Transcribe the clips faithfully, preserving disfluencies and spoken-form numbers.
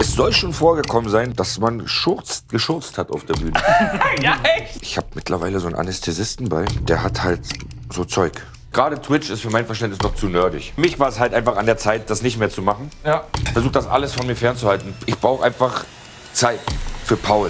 Es soll schon vorgekommen sein, dass man schurzt, geschurzt hat auf der Bühne. Ja, echt? Ich habe mittlerweile so einen Anästhesisten bei, der hat halt so Zeug. Gerade Twitch ist für mein Verständnis noch zu nerdig. Für mich war es halt einfach an der Zeit, das nicht mehr zu machen. Ja. Ich versuche das alles von mir fernzuhalten. Ich brauche einfach Zeit für Paul.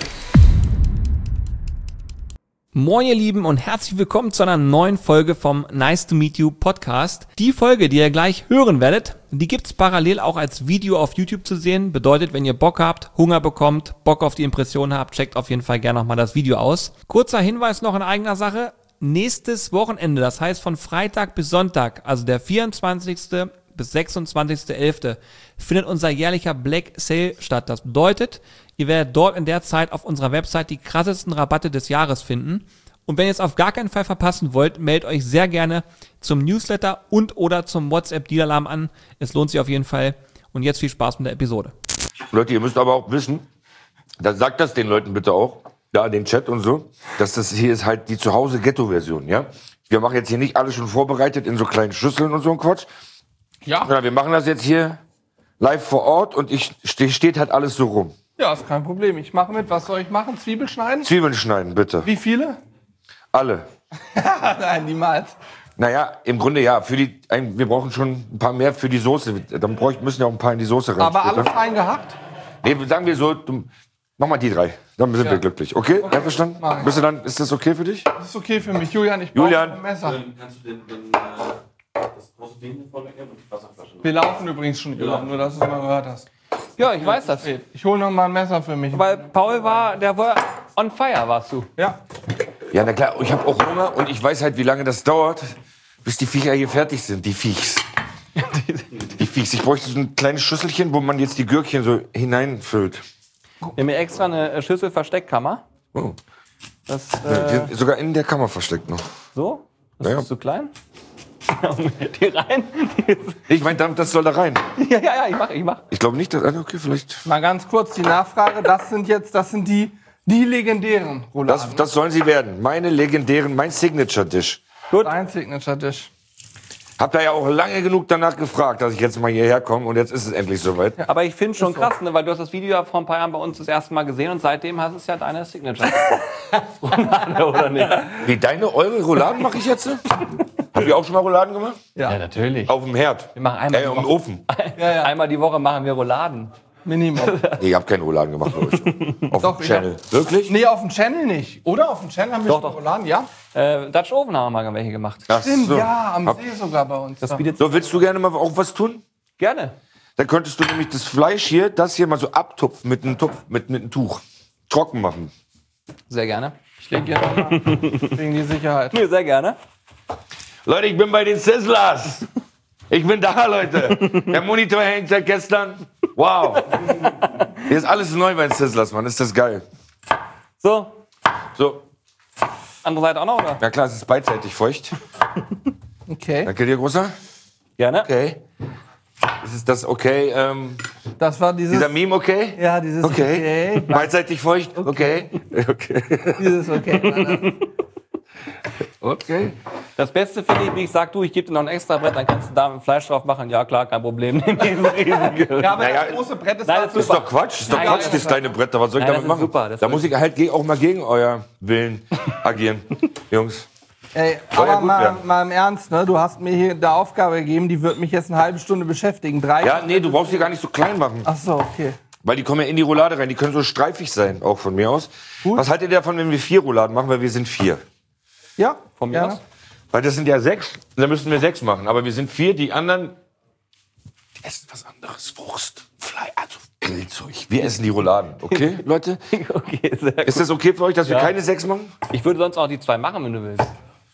Moin ihr Lieben und herzlich willkommen zu einer neuen Folge vom Nice to Meet You Podcast. Die Folge, die ihr gleich hören werdet, die gibt's parallel auch als Video auf YouTube zu sehen. Bedeutet, wenn ihr Bock habt, Hunger bekommt, Bock auf die Impression habt, checkt auf jeden Fall gerne nochmal das Video aus. Kurzer Hinweis noch in eigener Sache. Nächstes Wochenende, das heißt von Freitag bis Sonntag, also der vierundzwanzigste bis sechsundzwanzigste elfte findet unser jährlicher Black Sale statt. Das bedeutet, ihr werdet dort in der Zeit auf unserer Website die krassesten Rabatte des Jahres finden. Und wenn ihr es auf gar keinen Fall verpassen wollt, meldet euch sehr gerne zum Newsletter und oder zum WhatsApp-Deal-Alarm an. Es lohnt sich auf jeden Fall. Und jetzt viel Spaß mit der Episode. Leute, ihr müsst aber auch wissen, dann sagt das den Leuten bitte auch, da in den Chat und so, dass das hier ist halt die Zuhause-Ghetto-Version, ja? Wir machen jetzt hier nicht alles schon vorbereitet in so kleinen Schüsseln und so ein Quatsch. Ja. Ja, wir machen das jetzt hier live vor Ort und ich ste- steht halt alles so rum. Ja, ist kein Problem. Ich mache mit. Was soll ich machen? Zwiebel schneiden? Zwiebeln schneiden, bitte. Wie viele? Alle. Nein, niemals. Naja, im Grunde ja. Für die, ein, wir brauchen schon ein paar mehr für die Soße. Dann bräuch, müssen ja auch ein paar in die Soße rein. Aber später. alle fein gehackt? Nee, sagen wir so, du, mach mal die drei. Dann sind Ja. wir glücklich. Okay? Okay. Einverstanden? Mach ich. Bist du dann, ist das okay für dich? Das ist okay für mich. Julian, ich brauche Julian. ein Messer. Dann kannst du den, den, äh, das große Ding hier vorne wegnehmen und die Wasserflasche noch. Wir laufen übrigens schon, Julian, nur dass du es mal gehört hast. Ja, ich weiß das. Ich hole noch mal ein Messer für mich. Weil Paul war, der war on fire, warst du. Ja. Ja, na klar. Ich habe auch Hunger und ich weiß halt, wie lange das dauert, bis die Viecher hier fertig sind. Die Viechs. Die Viechs. Ich bräuchte so ein kleines Schüsselchen, wo man jetzt die Gürkchen so hineinfüllt. Wir haben hier extra eine Schüssel-Versteckkammer. Oh. Das, Ja, äh, die sind sogar in der Kammer versteckt noch. so? Das Ja, ja. ist zu klein. Die rein? Ich meine, das soll da rein. Ja, ja, ja, ich mach, ich mach. Ich glaube nicht, dass... Okay, vielleicht... Mal ganz kurz die Nachfrage. Das sind jetzt, das sind die, die legendären Rouladen. Das, das sollen sie werden. Meine legendären, mein Signature-Dish. Dein Signature-Dish. Hab da ja auch lange genug danach gefragt, dass ich jetzt mal hierher komme und jetzt ist es endlich soweit. Ja. Aber ich finde schon krass, ne, weil du hast das Video ja vor ein paar Jahren bei uns das erste Mal gesehen und seitdem hast es ja deine Signature. Oder nicht? Wie deine, eure Rouladen mache ich jetzt? Habt ihr auch schon mal Rouladen gemacht? Ja, natürlich. Auf dem Herd. Wir machen einmal, Äh, die im Woche, Ofen. einmal die Woche machen wir Rouladen. Minimum. Nee, ich hab keine Rouladen gemacht bei euch. Auf Doch, dem ich Channel. Wirklich? Nee, auf dem Channel nicht. Oder? Auf dem Channel haben wir Doch, schon doch. Rouladen, ja? Äh, Dutch Oven haben wir mal welche gemacht. Ach Stimmt, so. ja, am Hab- See sogar bei uns. Das da. bietet So, willst du gerne mal auch was tun? gerne. Dann könntest du nämlich das Fleisch hier, das hier mal so abtupfen mit einem Tupf, mit, mit einem Tuch. Trocken machen. Sehr gerne. Ich leg hier noch mal. Wegen die Sicherheit. Nee, sehr gerne. Leute, ich bin bei den Sizzlers. Ich bin da, Leute. Der Monitor hängt seit gestern. Wow. Hier ist alles neu bei den Sizzlers, Mann. Ist das geil. So, So. andere Seite auch noch, oder? Ja klar, es ist beidseitig feucht. Okay. Danke dir, Großer. Gerne. Okay. Ist es das okay? Ähm, Das war dieses. dieser Meme okay? ja, dieses Okay. okay. Beidseitig feucht? Okay. Okay. Dieses okay. Okay. Das Beste finde ich, wie ich sag, du, ich gebe dir noch ein extra Brett, dann kannst du da mit Fleisch drauf machen. Ja, klar, kein Problem. Ja, aber Naja, das große Brett ist nein, dafür- das Das ist doch Quatsch. Das ist doch Nein, Quatsch, das das ist- kleine Brett. Was soll ich Nein, damit das ist machen? super, das Da ist- muss ich halt ge- auch mal gegen euer Willen agieren. Jungs. Ey, Soll ja aber gut mal, werden. mal im Ernst, ne? Du hast mir hier eine Aufgabe gegeben, die wird mich jetzt eine halbe Stunde beschäftigen. Drei. Ja, nee, du brauchst die gar nicht so klein machen. Ach so, okay. Weil die kommen ja in die Roulade rein. Die können so streifig sein, auch von mir aus. Gut. Was haltet ihr davon, wenn wir vier Rouladen machen? Weil wir sind vier. Ja, Von mir gerne. aus? Weil das sind ja sechs. Dann müssten wir sechs machen. Aber wir sind vier. Die anderen die essen was anderes. Wurst, Fleisch, also Grillzeug. Wir essen die Rouladen. Okay, Leute? Okay, sehr gut. Ist das okay für euch, dass wir Ja. keine sechs machen? Ich würde sonst auch die zwei machen, wenn du willst.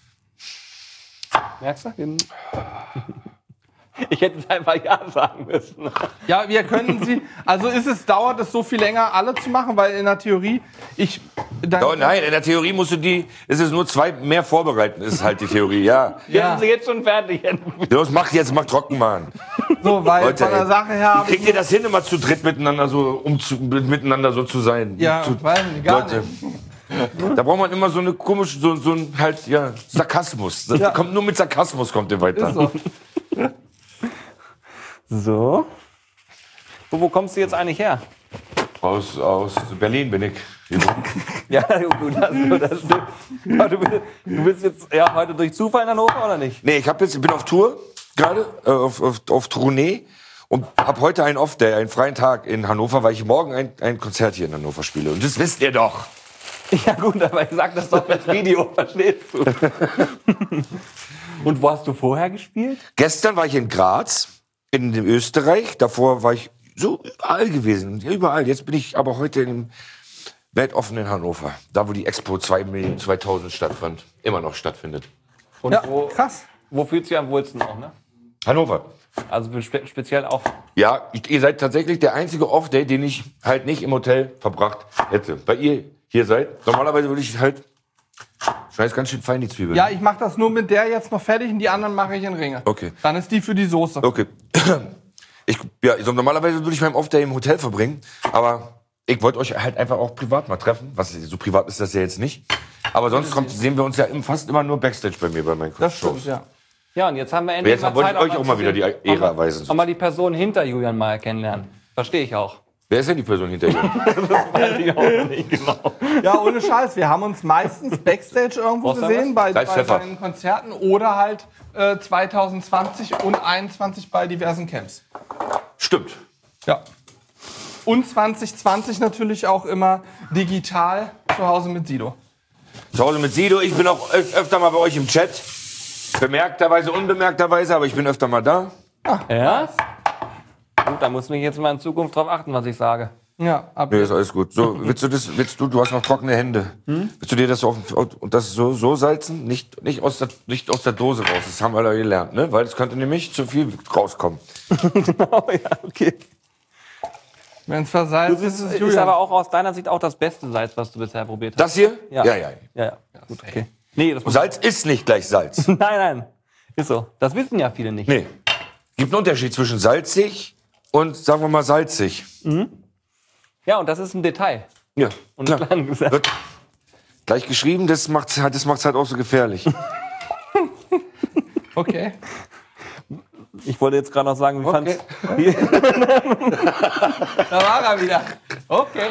Merkst du? Den- Ich hätte jetzt einfach Ja sagen müssen. Ja, wir können sie. Also ist es, dauert es so viel länger, alle zu machen, weil in der Theorie ich. Dann, Oh nein, in der Theorie musst du die, ist es nur zwei mehr vorbereiten, ist halt die Theorie, ja. Ja. Sind sie jetzt schon fertig? Los, mach jetzt, mach trocken, Mann. So, weil Leute, von der ey. Sache her. hab Kriegt ich- ihr das hin, immer zu dritt miteinander so, um zu, miteinander so zu sein? Ja, zu, weiß nicht, gar Leute. nicht. Da braucht man immer so eine komische, so, so ein halt, ja, Sarkasmus. Das Ja. kommt nur mit Sarkasmus, kommt ihr weiter. Ist so. So. Wo, wo kommst du jetzt eigentlich her? Aus, aus Berlin bin ich. Ja, gut, das, das stimmt. Aber du, bist, du bist jetzt ja, heute durch Zufall in Hannover, oder nicht? Nee, ich hab jetzt, bin auf Tour gerade, äh, auf, auf, auf Tournee und habe heute einen Off-Day, einen freien Tag in Hannover, weil ich morgen ein, ein Konzert hier in Hannover spiele. Und das wisst ihr doch. Ja gut, aber ich sag das doch als Video, verstehst du? Und wo hast du vorher gespielt? Gestern war ich in Graz, in Österreich. Davor war ich so überall gewesen, überall. Jetzt bin ich aber heute im weltoffen in Hannover, da wo die Expo zweitausend stattfand, immer noch stattfindet. Und Ja, wo, krass. wo fühlst du dich am wohlsten auch, ne? Hannover. Also spe speziell auch. Ja, ich, ihr seid tatsächlich der einzige Off-Day, den ich halt nicht im Hotel verbracht hätte. Weil ihr hier seid. Normalerweise würde ich halt... Scheiß ganz schön fein, die Zwiebeln. Ja, ich mache das nur mit der jetzt noch fertig und die anderen mache ich in Ringe. Okay. Dann ist die für die Soße. Okay. Ich, ja, so normalerweise würde ich meinen Off-Day im Hotel verbringen, aber ich wollte euch halt einfach auch privat mal treffen. Was, so privat ist das ja jetzt nicht. Aber sonst kommt, sehen wir uns ja im- fast immer nur Backstage bei mir bei meinen Das Shows. stimmt, ja. Ja, und jetzt haben wir endlich Jetzt mal wollte Zeit, ich euch auch mal wieder die zu sehen, Ehre auch mal- erweisen. Auch mal die Person hinter Julian mal kennenlernen. Verstehe ich auch. Wer ist denn die Person hinter ihr? Weiß ich auch nicht genau. Ja, ohne Scheiß. Wir haben uns meistens Backstage irgendwo Brauchst du gesehen, bei, bei Salz, Pfeffer. deinen Konzerten oder halt äh, zwanzig zwanzig und einundzwanzig bei diversen Camps. Stimmt. Ja. Und zwanzig zwanzig natürlich auch immer digital zu Hause mit Sido. Zu Hause mit Sido. Ich bin auch öf öfter mal bei euch im Chat. Bemerkterweise, unbemerkterweise, aber ich bin öfter mal da. Ja? Gut, da muss ich jetzt mal in Zukunft drauf achten, was ich sage. Ja, ab Nee, ist alles gut. So, willst du das, willst du, du hast noch trockene Hände. Willst du dir das, auf, und das so, so salzen? Nicht, nicht, aus der, nicht aus der Dose raus. Das haben wir da gelernt, ne? Weil es könnte nämlich zu viel rauskommen. Genau, ja, okay. wenn es versalzt Das ist, ist, ist Julian. aber auch aus deiner Sicht auch das beste Salz, was du bisher probiert hast. Das hier? Ja. Ja, ja. Ja, ja. Gut, okay. Nee, das muss Salz ist nicht gleich Salz. Nein, nein. Ist so. Das wissen ja viele nicht. Nee. Gibt einen Unterschied zwischen salzig und, sagen wir mal, salzig. Ja, und das ist ein Detail. Ja, Und klar. klein gesagt. Wird gleich geschrieben, das macht's, das macht's halt auch so gefährlich. Okay. Ich wollte jetzt gerade noch sagen, wie Okay. fandst Da war er wieder. Okay.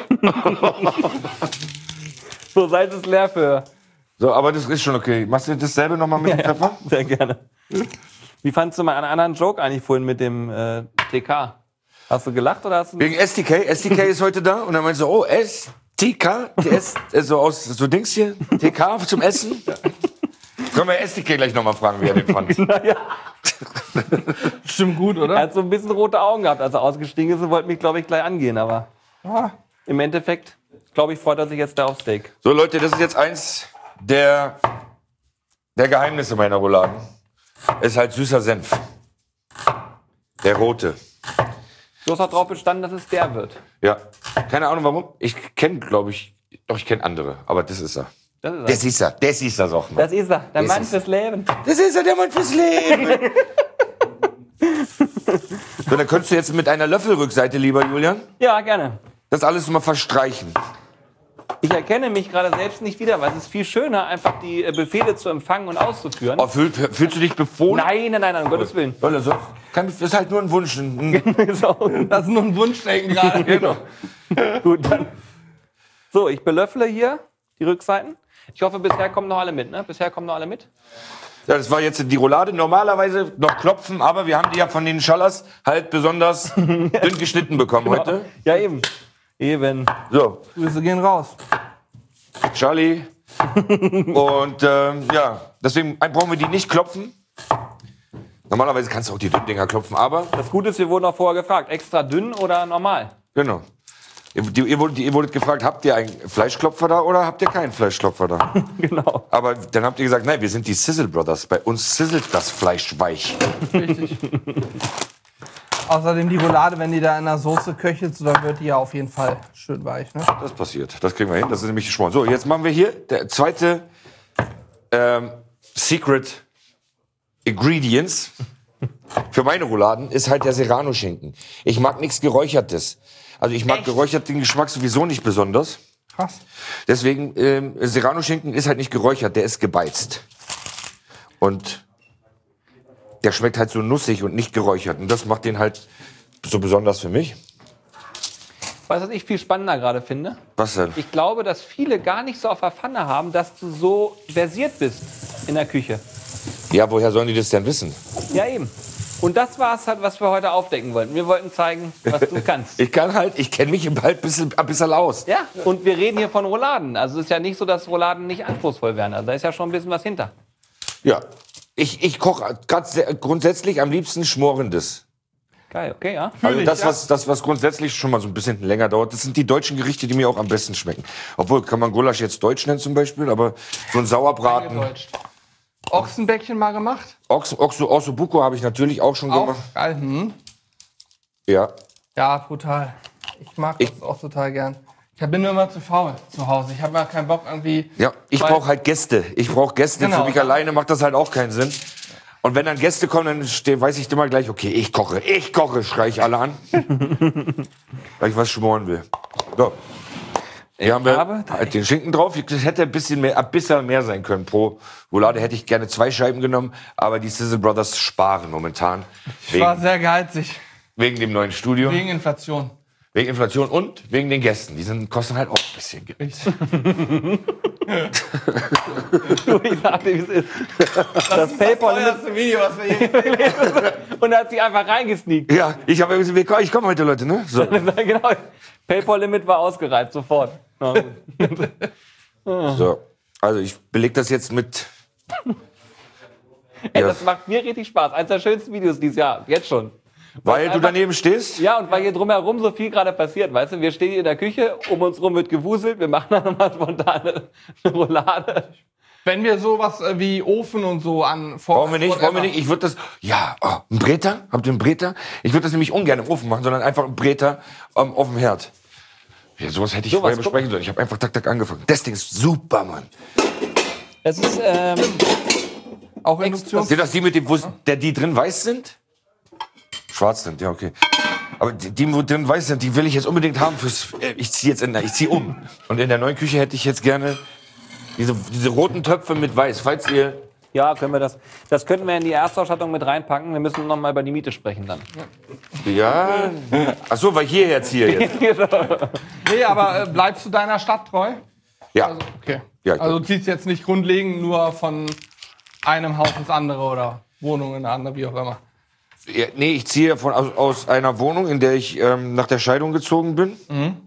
so Salz ist leer für. So, aber das ist schon okay. Machst du dasselbe nochmal mit dem Pfeffer? Sehr gerne. Wie fandst du mal einen anderen Joke eigentlich vorhin mit dem äh, T K? Hast du gelacht oder hast du. Wegen S D K. S D K ist heute da. Und dann meinst du, oh, S, T K, T S, äh, so aus, so Dings hier, T K zum Essen. Können wir S D K gleich nochmal fragen, wie er den fand. Stimmt gut, Er oder? hat so ein bisschen rote Augen gehabt, als er ausgestiegen ist und wollte mich, glaube ich, gleich angehen. Aber Ah, im Endeffekt, glaube ich, freut er sich jetzt da auf Steak. So, Leute, das ist jetzt eins der, der Geheimnisse meiner Rouladen. Ist halt süßer Senf. Der rote. Du hast auch drauf bestanden, dass es der wird. Ja. Keine Ahnung warum. Ich kenne, glaube ich, doch, ich kenne andere. Aber das ist er. Das ist er. Das ist er. Das ist er, sag mal. Das ist er, der Das Mann ist- fürs Leben. Das ist er, der Mann fürs Leben. So, dann könntest du jetzt mit einer Löffelrückseite, lieber Julian, Ja, gerne. das alles mal verstreichen. Ich erkenne mich gerade selbst nicht wieder, weil es ist viel schöner, einfach die äh, Befehle zu empfangen und auszuführen. Oh, fühl, fühlst du dich befohlen? Nein, nein, nein, nein, um Gottes Willen. Leute, so, kann, ist halt nur ein Wunsch. Ein- so, das ist nur ein Wunschdenken gerade. Genau. gut, dann. So, ich belöffle hier die Rückseiten. Ich hoffe, bisher kommen noch alle mit, ne? Bisher kommen noch alle mit. Ja, das war jetzt die Roulade. Normalerweise noch klopfen, aber wir haben die ja von den Schallers halt besonders dünn geschnitten bekommen heute. Ja, eben. Eben. So, Grüße gehen raus. Charlie. Und ähm, ja, deswegen brauchen wir die nicht klopfen. Normalerweise kannst du auch die dünnen Dinger klopfen, aber Das Gute ist, wir wurden auch vorher gefragt, extra dünn oder normal? genau. Ihr, die, ihr, wurdet, ihr wurdet gefragt, habt ihr einen Fleischklopfer da oder habt ihr keinen Fleischklopfer da? Genau. Aber dann habt ihr gesagt, nein, wir sind die Sizzle Brothers. Bei uns sizzelt das Fleisch weich. Richtig. Außerdem die Roulade, wenn die da in der Soße köchelt, so, dann wird die ja auf jeden Fall schön weich. Ne? Das passiert. Das kriegen wir hin. Das ist nämlich geschworen. So, jetzt machen wir hier der zweite ähm, Secret Ingredients für meine Rouladen ist halt der Serrano-Schinken. Ich mag nichts Geräuchertes. Also ich mag geräucherten Geschmack sowieso nicht besonders. Krass. Deswegen, ähm, Serrano-Schinken ist halt nicht geräuchert, der ist gebeizt. Und der schmeckt halt so nussig und nicht geräuchert. Und das macht den halt so besonders für mich. Weißt du, was ich viel spannender gerade finde? Was denn? Ich glaube, dass viele gar nicht so auf der Pfanne haben, dass du so versiert bist in der Küche. Ja, woher sollen die das denn wissen? Ja, eben. Und das war es halt, was wir heute aufdecken wollten. Wir wollten zeigen, was du kannst. Ich kann halt, ich kenne mich im Wald ein bisschen, ein bisschen aus. Ja, und wir reden hier von Rouladen. Also es ist ja nicht so, dass Rouladen nicht anspruchsvoll werden. Also da ist ja schon ein bisschen was hinter. Ja. Ich, ich koche grundsätzlich am liebsten Schmorendes. Geil, okay, ja. Also ich, das, ja. was, das, was grundsätzlich schon mal so ein bisschen länger dauert, das sind die deutschen Gerichte, die mir auch am besten schmecken. Obwohl, kann man Gulasch jetzt deutsch nennen zum Beispiel, aber so ein Sauerbraten. Eingedeutscht. Ochsenbäckchen mal gemacht? Ochs, Oxo, Ossobuco habe ich natürlich auch schon Auch gemacht. geil. Hm. Ja. Ja, brutal. Ich mag das Ich- auch total gern. Ich bin nur immer zu faul zu Hause. Ich habe mal keinen Bock irgendwie. Ja, ich Weil- brauche halt Gäste. Ich brauche Gäste. Genau. Für mich alleine macht das halt auch keinen Sinn. Und wenn dann Gäste kommen, dann steh, weiß ich immer gleich, okay, ich koche, ich koche, schrei ich alle an. Weil ich was schmoren will. So. Hier haben wir habe- halt den Schinken drauf. Das hätte ein bisschen mehr, ein bisschen mehr sein können. Pro Roulade hätte ich gerne zwei Scheiben genommen. Aber die Sizzle Brothers sparen momentan. Ich war Wegen, sehr geizig. wegen dem neuen Studio. Wegen Inflation. Wegen Inflation und wegen den Gästen. Die sind, kosten halt auch ein bisschen Geld. Ich sagte, wie es ist. Das PayPal-Limit. Video, was wir hier. Und er hat sich einfach reingesneakt. Ja, ich habe gesagt, ich komme heute, Leute. Ne? So. Genau. PayPal-Limit war ausgereizt, sofort. Ja. So, also ich beleg das jetzt mit. Ey, Ja. das macht mir richtig Spaß. Eines der schönsten Videos dieses Jahr. Jetzt schon. Weil du einfach- daneben stehst? Ja, und weil hier drumherum so viel gerade passiert, weißt du, wir stehen hier in der Küche, um uns rum wird gewuselt, wir machen dann nochmal spontan eine Roulade. Wenn wir sowas äh, wie Ofen und so an Brauchen wir nicht, brauchen wir nicht. Ich würde das. Ja, oh, ein Breter? Habt ihr einen Breter? Ich würde das nämlich ungern im Ofen machen, sondern einfach einen Breter ähm, auf dem Herd. Ja, sowas hätte ich Sowas, vorher guck. besprechen sollen. Ich habe einfach tak tak angefangen. Das Ding ist super, Mann. Das ist, ähm, Auch Induktion. Sind das die mit dem, wo es- der die drin weiß sind? Schwarz sind, ja, okay. Aber die, die wo drin weiß sind, die will ich jetzt unbedingt haben fürs. äh, Ich ziehe jetzt in der, ich ziehe um. Und in der neuen Küche hätte ich jetzt gerne diese, diese roten Töpfe mit weiß. Falls ihr. ja, können wir das, das könnten wir in die Erstausstattung mit reinpacken. Wir müssen nochmal über die Miete sprechen dann. Ja. Ach so, weil hier jetzt hier jetzt. Nee, aber äh, bleibst du deiner Stadt treu? Ja. Also, okay. Ja, ich- Also du ziehst jetzt nicht grundlegend nur von einem Haus ins andere oder Wohnung in eine andere, wie auch immer. Ja, nee, ich ziehe von, aus, aus einer Wohnung, in der ich ähm, nach der Scheidung gezogen bin,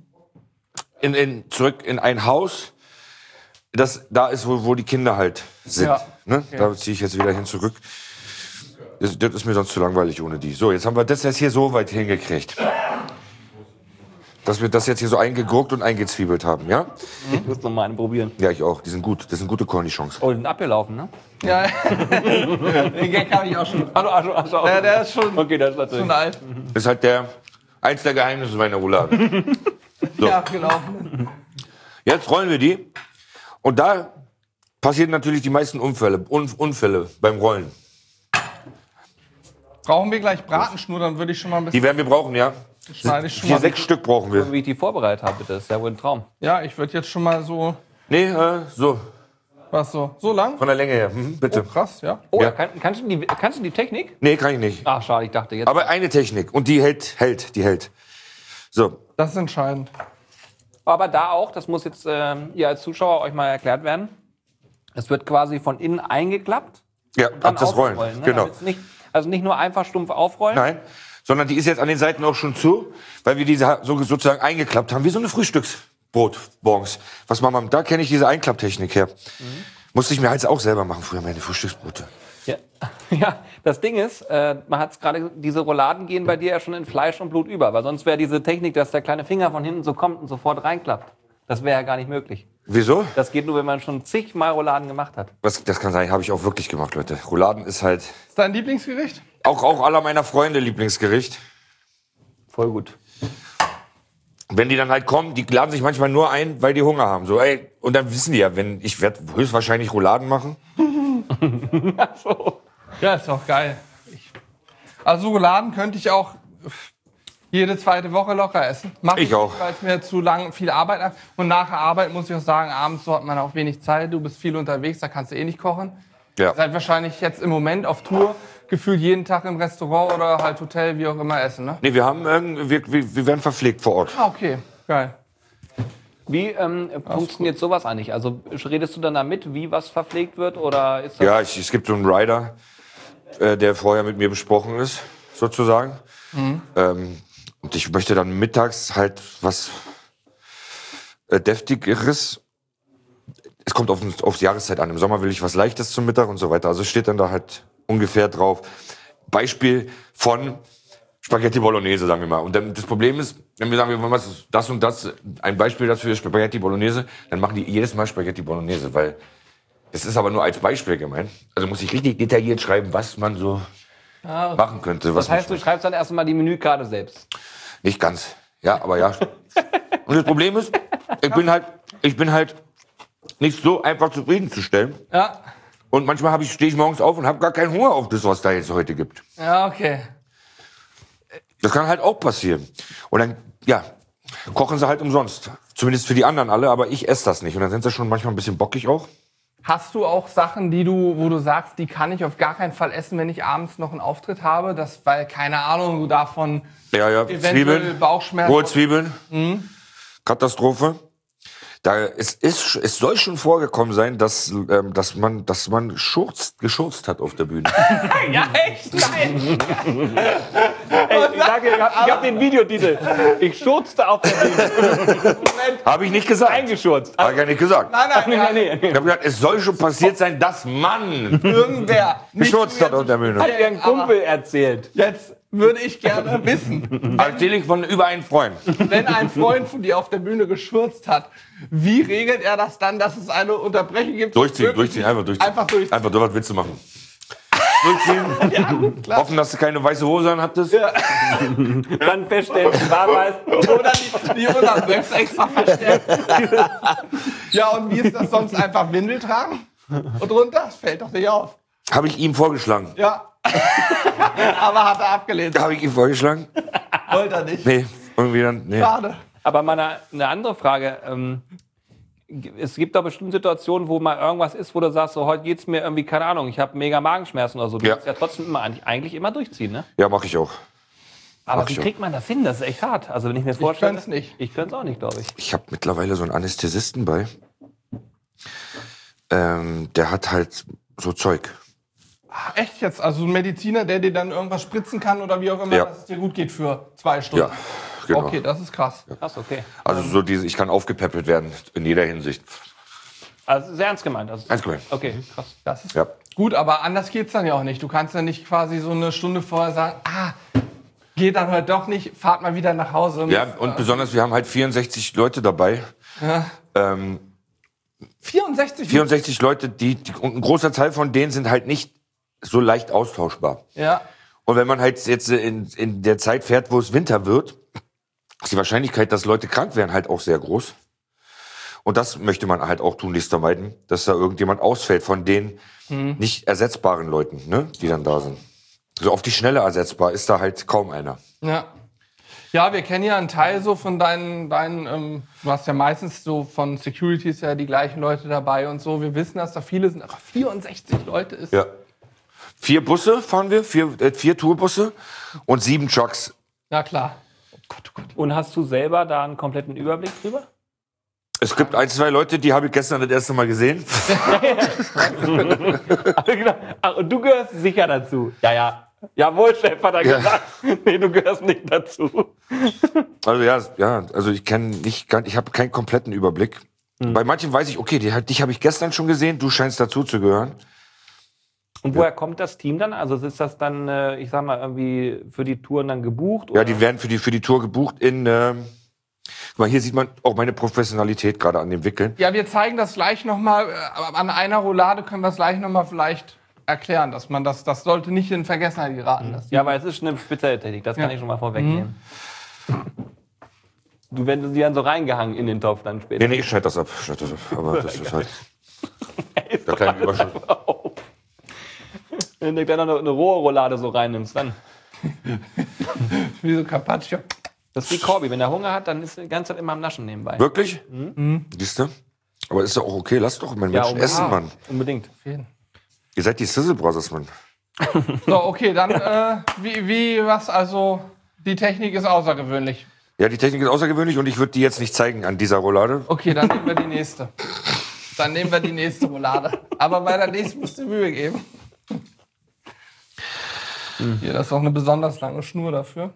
in, in, zurück in ein Haus, das da ist, wo, wo die Kinder halt sind. Ja. Ne? Da ziehe ich jetzt wieder hin zurück. Das, das ist mir sonst zu langweilig ohne die. So, jetzt haben wir das jetzt hier so weit hingekriegt. Dass wir das jetzt hier so eingegurkt und eingezwiebelt haben, ja? Ich muss noch mal einen probieren. Ja, ich auch. Die sind gut. Das sind gute Cornichons. Oh, die sind abgelaufen, ne? Ja, den Gag habe ich auch schon. Also, also, also, Ja, der ist schon, okay, das ist natürlich. schon alt. Das ist halt der, eins der Geheimnisse meiner Roulade. Ja, gelaufen. Jetzt rollen wir die. Und da passieren natürlich die meisten Unfälle, Un Unfälle beim Rollen. Brauchen wir gleich Bratenschnur, dann würde ich schon mal ein bisschen Die werden wir brauchen, ja. schneide ich schon Hier mal. sechs Stück brauchen wir. Wie ich die vorbereitet habe, bitte. Das ist ja wohl ein Traum. Ja, ich würde jetzt schon mal so, Nee, äh, so, was so, so lang? von der Länge her. Mhm, bitte. Krass, ja. Oh, Ja. kann, kannst, du die, kannst du die Technik? Nee, kann ich nicht. Ach, schade, ich dachte jetzt. Aber eine Technik. Und die hält, hält, die hält. So, Das ist entscheidend. Aber da auch, das muss jetzt ähm, ihr als Zuschauer euch mal erklärt werden. Es wird quasi von innen eingeklappt. ja, Dann ab das Rollen. aufrollen, ne? Genau. Damit's Nicht, also nicht nur einfach stumpf aufrollen. Nein, sondern die ist jetzt an den Seiten auch schon zu, weil wir diese ha- so, sozusagen eingeklappt haben, wie so eine Frühstücksbrotbonbons. Was machen wir? Da kenne ich diese Einklapptechnik her. Mhm. Musste ich mir halt auch selber machen früher, meine Frühstücksbrote. Ja. ja, das Ding ist, äh, man hat gerade, diese Rouladen gehen bei dir ja schon in Fleisch und Blut über. Weil sonst wäre diese Technik, dass der kleine Finger von hinten so kommt und sofort reinklappt. Das wäre ja gar nicht möglich. Wieso? Das geht nur, wenn man schon zigmal Rouladen gemacht hat. Was, das kann sein, habe ich auch wirklich gemacht, Leute. Rouladen ist halt Ist dein Lieblingsgericht? auch, auch aller meiner Freunde Lieblingsgericht. Voll gut. Wenn die dann halt kommen, die laden sich manchmal nur ein, weil die Hunger haben. So, ey, und dann wissen die ja, wenn ich werde höchstwahrscheinlich Rouladen machen. So. Ja, ist doch geil. Ich, also Rouladen könnte ich auch jede zweite Woche locker essen. Mach Ich auch. Weil es mir zu lang viel Arbeit ab. Und nach der Arbeit muss ich auch sagen, abends so hat man auch wenig Zeit. Du bist viel unterwegs, da kannst du eh nicht kochen. Ja. Seid wahrscheinlich jetzt im Moment auf Tour, gefühlt jeden Tag im Restaurant oder halt Hotel, wie auch immer essen, ne? Nee, wir haben irgend- wir, wir, wir werden verpflegt vor Ort. Ah, okay. Geil. Wie ähm, funktioniert sowas eigentlich? Also redest du dann damit, wie was verpflegt wird? Oder ist das Ja, ich, es gibt so einen Rider, äh, der vorher mit mir besprochen ist, sozusagen. Mhm. Ähm, und ich möchte dann mittags halt was äh, Deftigeres. Es kommt auf, aufs Jahreszeit an. Im Sommer will ich was Leichtes zum Mittag und so weiter. Also steht dann da halt ungefähr drauf. Beispiel von Spaghetti Bolognese, sagen wir mal. Und dann das Problem ist, wenn wir sagen, wir wollen was, das und das, ein Beispiel dafür ist Spaghetti Bolognese, dann machen die jedes Mal Spaghetti Bolognese, weil das ist aber nur als Beispiel gemeint. Also muss ich richtig detailliert schreiben, was man so ah, machen könnte. Was das heißt, du schreibst dann erstmal die Menükarte selbst? Nicht ganz. Ja, aber ja. Und das Problem ist, ich bin halt, ich bin halt nicht so einfach zufriedenzustellen. Ja. Und manchmal habe ich, stehe ich morgens auf und habe gar keinen Hunger auf das, was da jetzt heute gibt. Ja, okay. Das kann halt auch passieren. Und dann, ja, kochen sie halt umsonst. Zumindest für die anderen alle, aber ich esse das nicht. Und dann sind sie schon manchmal ein bisschen bockig auch. Hast du auch Sachen, die du, wo du sagst, die kann ich auf gar keinen Fall essen, wenn ich abends noch einen Auftritt habe? Das, weil, keine Ahnung, du davon ja, ja. eventuell Zwiebeln, Bauchschmerzen... rohe Zwiebeln, mhm. Katastrophe. Da, es, ist, es soll schon vorgekommen sein, dass, ähm, dass man, dass man schurzt, geschurzt hat auf der Bühne. Ja, echt? Nein! Ey, ich sag dir, ich hab, ich hab den Videotitel. Ich schurzte auf der Bühne. Habe ich nicht gesagt. Eingeschurzt. Habe ich ja nicht gesagt. Nein, nein, nein. nee, nee. Ich habe gesagt, es soll schon passiert sein, dass man Irgendwer geschurzt hat auf der Bühne. Hat dir ein Kumpel erzählt. Jetzt würde ich gerne wissen, Erzähle ich von über einen Freund. wenn ein Freund von dir auf der Bühne geschurzt hat, wie regelt er das dann, dass es eine Unterbrechung gibt? Durchziehen, durchziehen, einfach durchziehen. Einfach durchziehen. Einfach, du was willst du machen? Durchziehen. Ja, gut, klar. Hoffen, dass du keine weiße Hose an hattest. Ja. Dann feststellen, war weiß. Oder die, die Unterbrechung extra verstärkt. Ja, und wie ist das sonst einfach Windel tragen? Und runter? Das fällt doch nicht auf. Habe ich ihm vorgeschlagen. Ja. Aber hat er abgelehnt. Habe ich ihm vorgeschlagen? Wollte er nicht. Nee, irgendwie dann, nee. Schade. Aber mal eine, eine andere Frage. Ähm, es gibt doch bestimmt Situationen, wo mal irgendwas ist, wo du sagst, so, heute geht's mir irgendwie, keine Ahnung, ich habe mega Magenschmerzen oder so. Du Ja. musst ja trotzdem immer, eigentlich immer durchziehen, ne? Ja, mache ich auch. Aber Mach wie ich auch. kriegt man das hin? Das ist echt hart. Also wenn ich mir das vorstelle... könnte es nicht. Ich könnte es auch nicht, glaube ich. Ich habe mittlerweile so einen Anästhesisten bei. Ähm, der hat halt so Zeug. Ach, echt jetzt? Also ein Mediziner, der dir dann irgendwas spritzen kann oder wie auch immer, Ja. dass es dir gut geht für zwei Stunden? Ja, genau. Okay, das ist krass. Krass, okay. Also so diese, ich kann aufgepäppelt werden in jeder Hinsicht. Also sehr ernst gemeint. Also, Ernst gemeint. Okay, krass. Das ist Ja. gut, aber anders geht's dann ja auch nicht. Du kannst ja nicht quasi so eine Stunde vorher sagen, ah, geht dann heute doch nicht, fahrt mal wieder nach Hause. Ja, und besonders, wir haben halt vierundsechzig Leute dabei. Ja. Ähm, vierundsechzig? vierundsechzig Leute, die, die, und ein großer Teil von denen sind halt nicht so leicht austauschbar. Ja. Und wenn man halt jetzt in, in der Zeit fährt, wo es Winter wird, ist die Wahrscheinlichkeit, dass Leute krank werden, halt auch sehr groß. Und das möchte man halt auch tunlichst vermeiden, dass da irgendjemand ausfällt von den Mhm. nicht ersetzbaren Leuten, ne, die dann da sind. So auf die Schnelle ersetzbar ist da halt kaum einer. Ja. Ja, wir kennen ja einen Teil so von deinen, deinen ähm, du hast ja meistens so von Securities ja die gleichen Leute dabei und so. Wir wissen, dass da viele sind, aber vierundsechzig Leute ist... Ja. Vier Busse fahren wir, vier, äh, vier Tourbusse und sieben Trucks. Na klar. Oh Gott, oh Gott. Und hast du selber da einen kompletten Überblick drüber? Es gibt ein, zwei Leute, die habe ich gestern das erste Mal gesehen. Ach, und du gehörst sicher dazu. Ja, ja. Jawohl, Chef, hat er Ja. gesagt. Nee, du gehörst nicht dazu. Also ja, ja, also ich kenne nicht, gar- ich habe keinen kompletten Überblick. Bei manchen weiß ich, okay, die, dich habe ich gestern schon gesehen, du scheinst dazu zu gehören. Und woher kommt das Team dann? Also ist das dann, äh, ich sag mal, irgendwie für die Touren dann gebucht? Oder? Ja, die werden für die für die Tour gebucht in. Ähm, guck mal, hier sieht man auch meine Professionalität gerade an dem Wickeln. Ja, wir zeigen das gleich nochmal. An einer Roulade können wir es gleich nochmal vielleicht erklären, dass man das, das sollte nicht in Vergessenheit geraten. Das Ja, weil es ist eine spezielle Technik, das kann Ja. ich schon mal vorwegnehmen. Du, wenn du sie dann so reingehangen in den Topf dann später. Nee, nee, ich schneide das ab. Ich schneid das ab. Aber das ist halt der kleine Überschuss. Wenn du dann noch eine, eine rohe Roulade so reinnimmst, dann. wie so Carpaccio. Das ist wie Corby, wenn er Hunger hat, dann ist er die ganze Zeit immer am Naschen nebenbei. Wirklich? Mhm. Siehst du? Aber ist ja auch okay, lass doch mein Menschen um- essen, ah, Mann. Unbedingt. Ihr seid die Sizzle Brothers, Mann. So, okay, dann äh, wie, wie was, also die Technik ist außergewöhnlich. Ja, die Technik ist außergewöhnlich und ich würde die jetzt nicht zeigen an dieser Roulade. Okay, dann nehmen wir die nächste. Dann nehmen wir die nächste Roulade. Aber bei der nächsten musst du Mühe geben. Hier, das ist auch eine besonders lange Schnur dafür.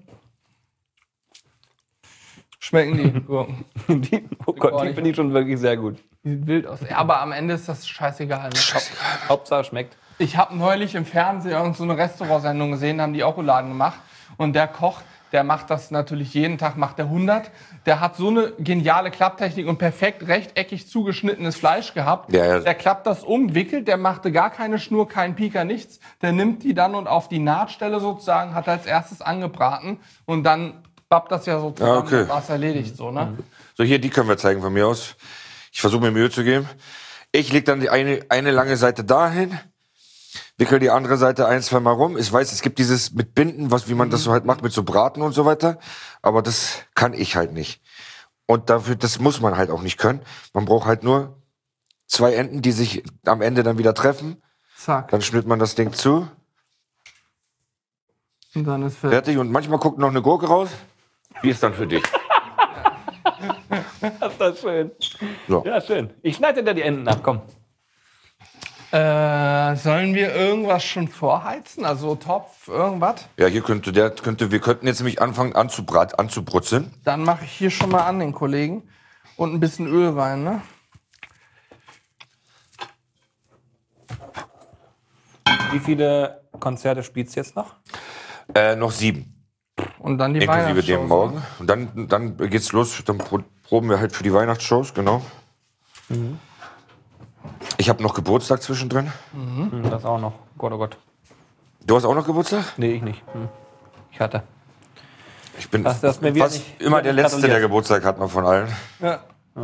Schmecken die Gurken? Die, oh Gott, die finde ich schon wirklich sehr gut. Die sieht wild aus. Ja, aber am Ende ist das scheißegal. Ne? Scheißegal. Hauptsache schmeckt. Ich habe neulich im Fernsehen irgend so eine Restaurantsendung gesehen, da haben die auch Rouladen gemacht. Und der Koch, der macht das natürlich jeden Tag, macht der hundert. Der hat so eine geniale Klapptechnik und perfekt rechteckig zugeschnittenes Fleisch gehabt. Ja, ja. Der klappt das um, wickelt, der machte gar keine Schnur, keinen Pieker, nichts. Der nimmt die dann und auf die Nahtstelle sozusagen, hat als erstes angebraten und dann babbt das ja so zusammen, Ja, okay. dann war's erledigt. So, ne? So, hier, die können wir zeigen von mir aus. Ich versuche mir Mühe zu geben. Ich lege dann die eine, eine lange Seite dahin, wickel die andere Seite ein, zwei Mal rum. Ich weiß, es gibt dieses mit Binden, was, wie man das so halt macht, mit so Braten und so weiter. Aber das kann ich halt nicht. Und dafür, das muss man halt auch nicht können. Man braucht halt nur zwei Enden, die sich am Ende dann wieder treffen. Zack. Dann schnürt man das Ding zu. Und dann ist fertig. Fertig. Und manchmal guckt noch eine Gurke raus. Die ist dann für dich. Das ist das schön. So. Ja, schön. Ich schneide dir die Enden ab, komm. Äh, sollen wir irgendwas schon vorheizen? Also Topf, irgendwas? Ja, hier könnte der, könnte, wir könnten jetzt nämlich anfangen anzubrat, anzubrutzeln. Dann mache ich hier schon mal an den Kollegen. Und ein bisschen Öl rein, ne? Wie viele Konzerte spielst du jetzt noch? Äh, noch sieben. Und dann die Inklusive Weihnachtsshows, dem morgen. Und dann, dann geht's los. Dann pro- proben wir halt für die Weihnachtsshows, genau. Mhm. Ich habe noch Geburtstag zwischendrin. Hm, das auch noch. Gott, oh Gott. Du hast auch noch Geburtstag? Nee, ich nicht. Hm. Ich hatte. Ich bin Ach, das mir wieder fast nicht- immer wieder der nicht Letzte, der gratuliert. Geburtstag hat, noch von allen. Ja.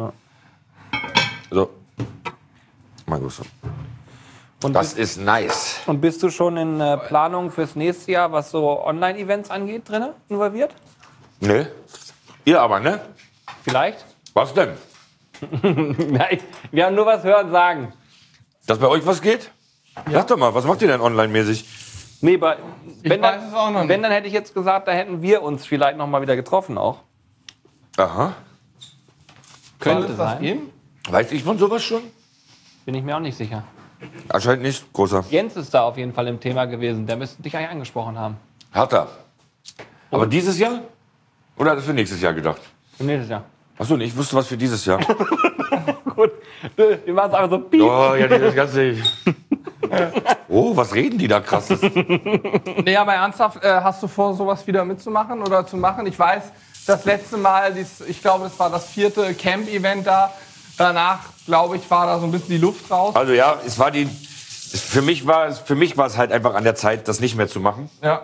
So. Mal gut so. Und, Das bist, ist nice. und bist du schon in äh, Planung fürs nächste Jahr, was so Online-Events angeht, drin involviert? Ne? Ihr aber, ne? Vielleicht? Was denn? Nein, wir haben nur was hören sagen. Dass bei euch was geht? Sag doch mal, was macht ihr denn online-mäßig? Nee, aber wenn, weiß dann, es auch noch wenn nicht. dann hätte ich jetzt gesagt, da hätten wir uns vielleicht noch mal wieder getroffen auch. Aha. Soll Könnte es das sein. geben? Weiß ich von sowas schon? Bin ich mir auch nicht sicher. Anscheinend nicht. Großer. Jens ist da auf jeden Fall im Thema gewesen. Der müsste dich eigentlich angesprochen haben. Hat er. Aber dieses Jahr? Oder hat er für nächstes Jahr gedacht? Für nächstes Jahr. Achso, nee, ich wusste was für dieses Jahr. Gut. Wir machen es einfach so piep. Oh, ja, das ganze. Oh, was reden die da krasses? Nee, aber ernsthaft, äh, hast du vor, sowas wieder mitzumachen oder zu machen? Ich weiß, das letzte Mal, dies, ich glaube, das war das vierte Camp-Event da. Danach, glaube ich, war da so ein bisschen die Luft raus. Also ja, es war die. Es, für mich war es, für mich war es halt einfach an der Zeit, das nicht mehr zu machen. Ja.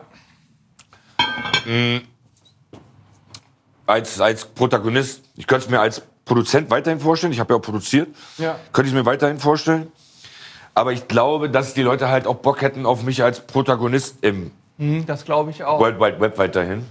Als, als Protagonist. Ich könnte es mir als Produzent weiterhin vorstellen. Ich habe ja auch produziert. Ja. Könnte ich es mir weiterhin vorstellen. Aber ich glaube, dass die Leute halt auch Bock hätten auf mich als Protagonist im Hm, das glaube ich auch. World Wide Web weiterhin.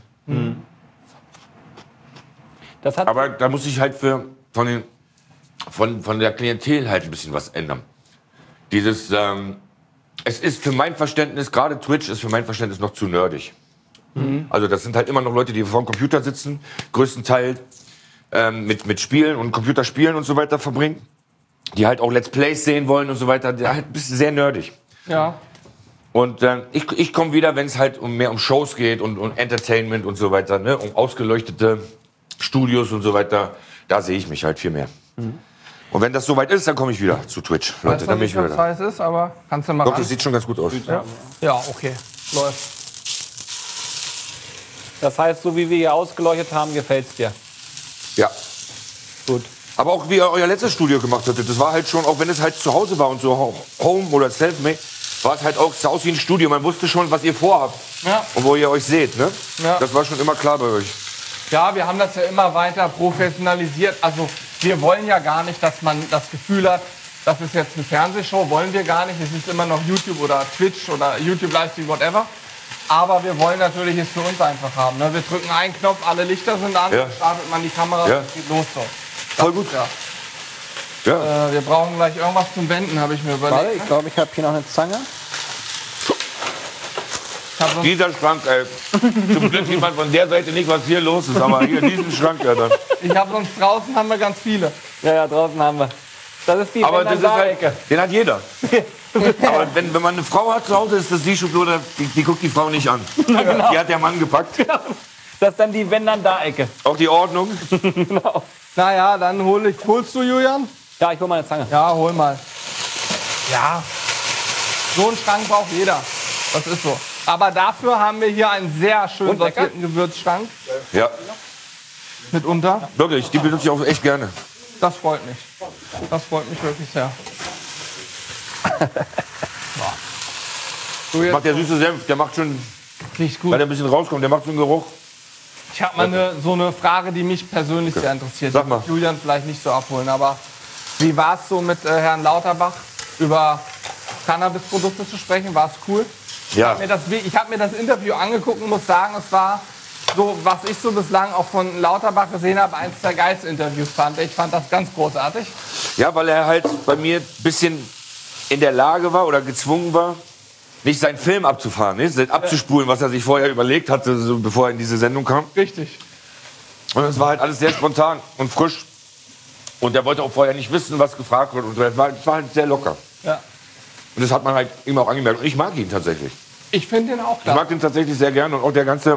Das hat Aber da muss ich halt für, von, den, von, von der Klientel halt ein bisschen was ändern. Dieses, ähm, es ist für mein Verständnis, gerade Twitch ist für mein Verständnis noch zu nerdig. Also das sind halt immer noch Leute, die vor dem Computer sitzen, größtenteils ähm, mit, mit Spielen und Computerspielen und so weiter verbringen, die halt auch Let's Plays sehen wollen und so weiter, die halt ein bisschen sehr nerdig. Ja. Und ähm, ich, ich komme wieder, wenn es halt um mehr um Shows geht und um Entertainment und so weiter, ne, um ausgeleuchtete Studios und so weiter, da sehe ich mich halt viel mehr. Und wenn das soweit ist, dann komme ich wieder zu Twitch, Leute, Weiß noch dann bin ich nicht, wieder was da. heiß ist, aber kannst du mal Doch, ran. das sieht schon ganz gut aus. Ja. Ja, okay. Läuft. Das heißt, so wie wir hier ausgeleuchtet haben, gefällt's dir. Ja. Gut. Aber auch wie ihr euer letztes Studio gemacht hattet, das war halt schon, auch wenn es halt zu Hause war und so Home oder Selfmade, war es halt auch, sah aus wie ein Studio. Man wusste schon, was ihr vorhabt Ja. und wo ihr euch seht, ne? Ja. Das war schon immer klar bei euch. Ja, wir haben das ja immer weiter professionalisiert. Also wir wollen ja gar nicht, dass man das Gefühl hat, das ist jetzt eine Fernsehshow, wollen wir gar nicht. Es ist immer noch YouTube oder Twitch oder YouTube Livestream, whatever. Aber wir wollen natürlich es für uns einfach haben. Ne? Wir drücken einen Knopf, alle Lichter sind an, Ja. startet man die Kamera Ja. und es geht los so. Voll gut. Ja. Ja. Äh, wir brauchen gleich irgendwas zum Wenden, habe ich mir Warte, überlegt. ich glaube, ich habe hier noch eine Zange. Ich hab so Dieser Schrank, ey. Zum Glück sieht man von der Seite nicht, was hier los ist, aber hier, diesen Schrank, ja dann. ich hab sonst draußen haben wir ganz viele. Ja, ja, draußen haben wir. Das ist die Aber das ist halt, Ecke. den hat jeder. Aber wenn, wenn man eine Frau hat zu Hause, ist das die Schublade, die, die guckt die Frau nicht an. Genau. Die hat der Mann gepackt. Das ist dann die Wenn-dann-da-Ecke. Auch die Ordnung. Genau. Naja, dann hol ich. Holst du, Julian? Ja, ich hol mal eine Zange. Ja, hol mal. Ja. So einen Schrank braucht jeder. Das ist so. Aber dafür haben wir hier einen sehr schön Und lecker? sortierten Gewürzschrank. Ja, Mitunter. wirklich, die benutze ich auch echt gerne. Das freut mich. Das freut mich wirklich sehr. So, jetzt Macht der süße Senf, der macht schon, riecht weil gut. der ein bisschen rauskommt, der macht so einen Geruch. Ich habe mal eine, so eine Frage, die mich persönlich sehr interessiert. Sag Die mal. wird Julian vielleicht nicht so abholen, aber wie war es so mit äh, Herrn Lauterbach über Cannabisprodukte zu sprechen? War es cool? Ich Ja, habe mir, das- ich hab mir das Interview angeguckt und muss sagen, es war so, was ich so bislang auch von Lauterbach gesehen habe, eins der geilsten Interviews fand. Ich fand das ganz großartig. ja, weil er halt bei mir ein bisschen in der Lage war oder gezwungen war, nicht seinen Film abzufahren, nicht? abzuspulen, was er sich vorher überlegt hatte, so bevor er in diese Sendung kam. Richtig. Und es war halt alles sehr spontan und frisch. Und er wollte auch vorher nicht wissen, was gefragt wird. Und es war, es war halt sehr locker. Ja. Und das hat man halt ihm auch angemerkt. Und ich mag ihn tatsächlich. Ich finde den auch Ich klar. mag den tatsächlich sehr gerne. Und auch der ganze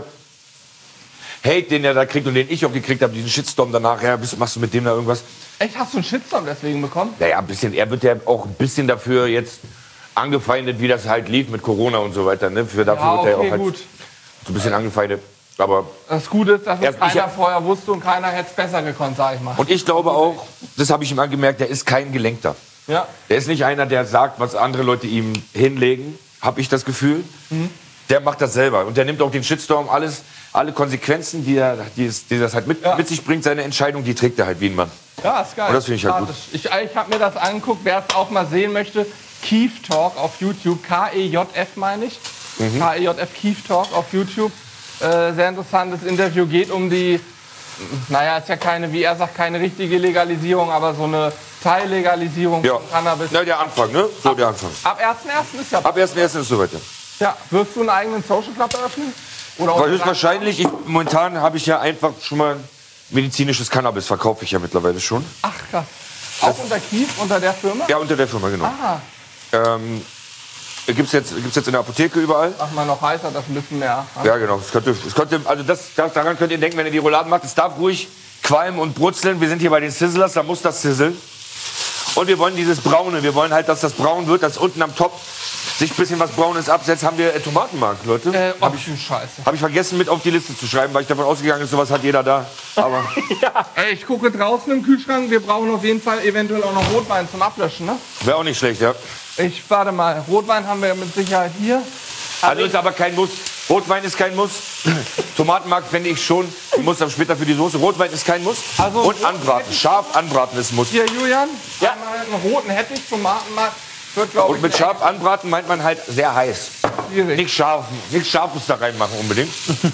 Hate, den er da kriegt und den ich auch gekriegt habe, diesen Shitstorm danach. Ja, bist, machst du mit dem da irgendwas? Echt, hast du einen Shitstorm deswegen bekommen? Naja, ein bisschen. Er wird ja auch ein bisschen dafür jetzt angefeindet, wie das halt lief mit Corona und so weiter. Ne? Für dafür Ja, wird er okay, auch halt gut. so ein bisschen angefeindet. Aber Das Gute ist, dass es Erst- ich keiner hab- vorher wusste und keiner hätte es besser gekonnt, sag ich mal. und ich glaube auch, das habe ich ihm angemerkt, der ist kein Gelenkter. Ja. Der ist nicht einer, der sagt, was andere Leute ihm hinlegen, habe ich das Gefühl. Der macht das selber. Und der nimmt auch den Shitstorm, alles, alle Konsequenzen, die, er, die, es, die das halt mit, Ja. mit sich bringt, seine Entscheidung, die trägt er halt wie ein Mann. Ja, ist geil. Und das finde ich halt gut. Sympathisch. Ich, ich habe mir das angeguckt, wer es auch mal sehen möchte. Keef Talk auf YouTube, K E J F meine ich. Mhm. K E J F Keef Talk auf YouTube. Äh, sehr interessantes Interview, geht um die, naja, ist ja keine, wie er sagt, keine richtige Legalisierung, aber so eine Teillegalisierung Ja. von Cannabis. Na, der Anfang, ne? So der Anfang. Ab ersten ersten ist ja... Ab ersten ersten ist es soweit. Ja. Ja, wirst du einen eigenen Social Club eröffnen? Oder auch Weil höchstwahrscheinlich, ich, momentan habe ich ja einfach schon mal medizinisches Cannabis, verkaufe ich ja mittlerweile schon. Ach krass. Auch unter Keef, unter der Firma? Ja, unter der Firma, genau. Ah, Ähm, Gibt es jetzt, gibt's jetzt in der Apotheke überall. mach mal noch heißer, das ein bisschen mehr. Ja, genau. Es könnte, es könnte, also das, das, daran könnt ihr denken, wenn ihr die Rouladen macht. Es darf ruhig qualmen und brutzeln. Wir sind hier bei den Sizzlers, da muss das sizzlen. Und wir wollen dieses Braune. Wir wollen halt, dass das braun wird, dass unten am Top sich ein bisschen was Braunes absetzt. Haben wir äh, Tomatenmark, Leute. Äh, Hab oh, ich, du Scheiße. hab ich vergessen mit auf die Liste zu schreiben, weil ich davon ausgegangen bin, sowas hat jeder da. Aber Ey, ich gucke draußen im Kühlschrank. Wir brauchen auf jeden Fall eventuell auch noch Rotwein zum Ablöschen, ne? wäre auch nicht schlecht, ja. Ich warte mal. Rotwein haben wir mit Sicherheit hier. Also ist aber kein Muss. Rotwein ist kein Muss. Tomatenmark fände ich schon. Ich muss dann später für die Soße. Rotwein ist kein Muss. Also und Rotwein anbraten. Scharf anbraten ist ein Muss. Hier, Julian. Ja. Einmal einen roten Hettich, Tomatenmark. Wird, glaube Und ich, mit scharf anbraten meint man halt sehr heiß. schwierig. Nicht scharf, nichts Scharfes da reinmachen unbedingt.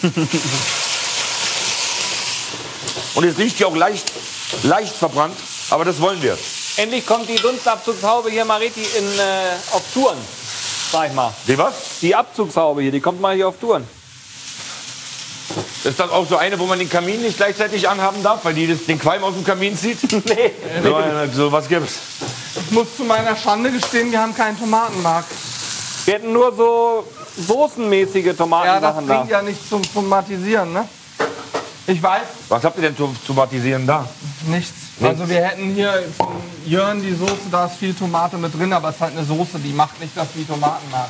Und es riecht ja auch leicht, leicht verbrannt, aber das wollen wir. Endlich kommt die Dunstabzugshaube hier mal richtig in, äh, auf Touren. Sag ich mal. Wie was? Die Abzugshaube hier, die kommt mal hier auf Touren. Ist das auch so eine, wo man den Kamin nicht gleichzeitig anhaben darf, weil die das, den Qualm aus dem Kamin zieht? Nee. So, äh, so was gibt's. Ich muss zu meiner Schande gestehen, wir haben keinen Tomatenmark. Wir hätten nur so soßenmäßige Tomaten Ja, das machen bringt da. ja nichts zum Tomatisieren, ne? Ich weiß Was habt ihr denn zu tomatisieren da? nichts. Also wir hätten hier von Jörn die Soße, da ist viel Tomate mit drin, aber es ist halt eine Soße, die macht nicht das wie Tomatenmark.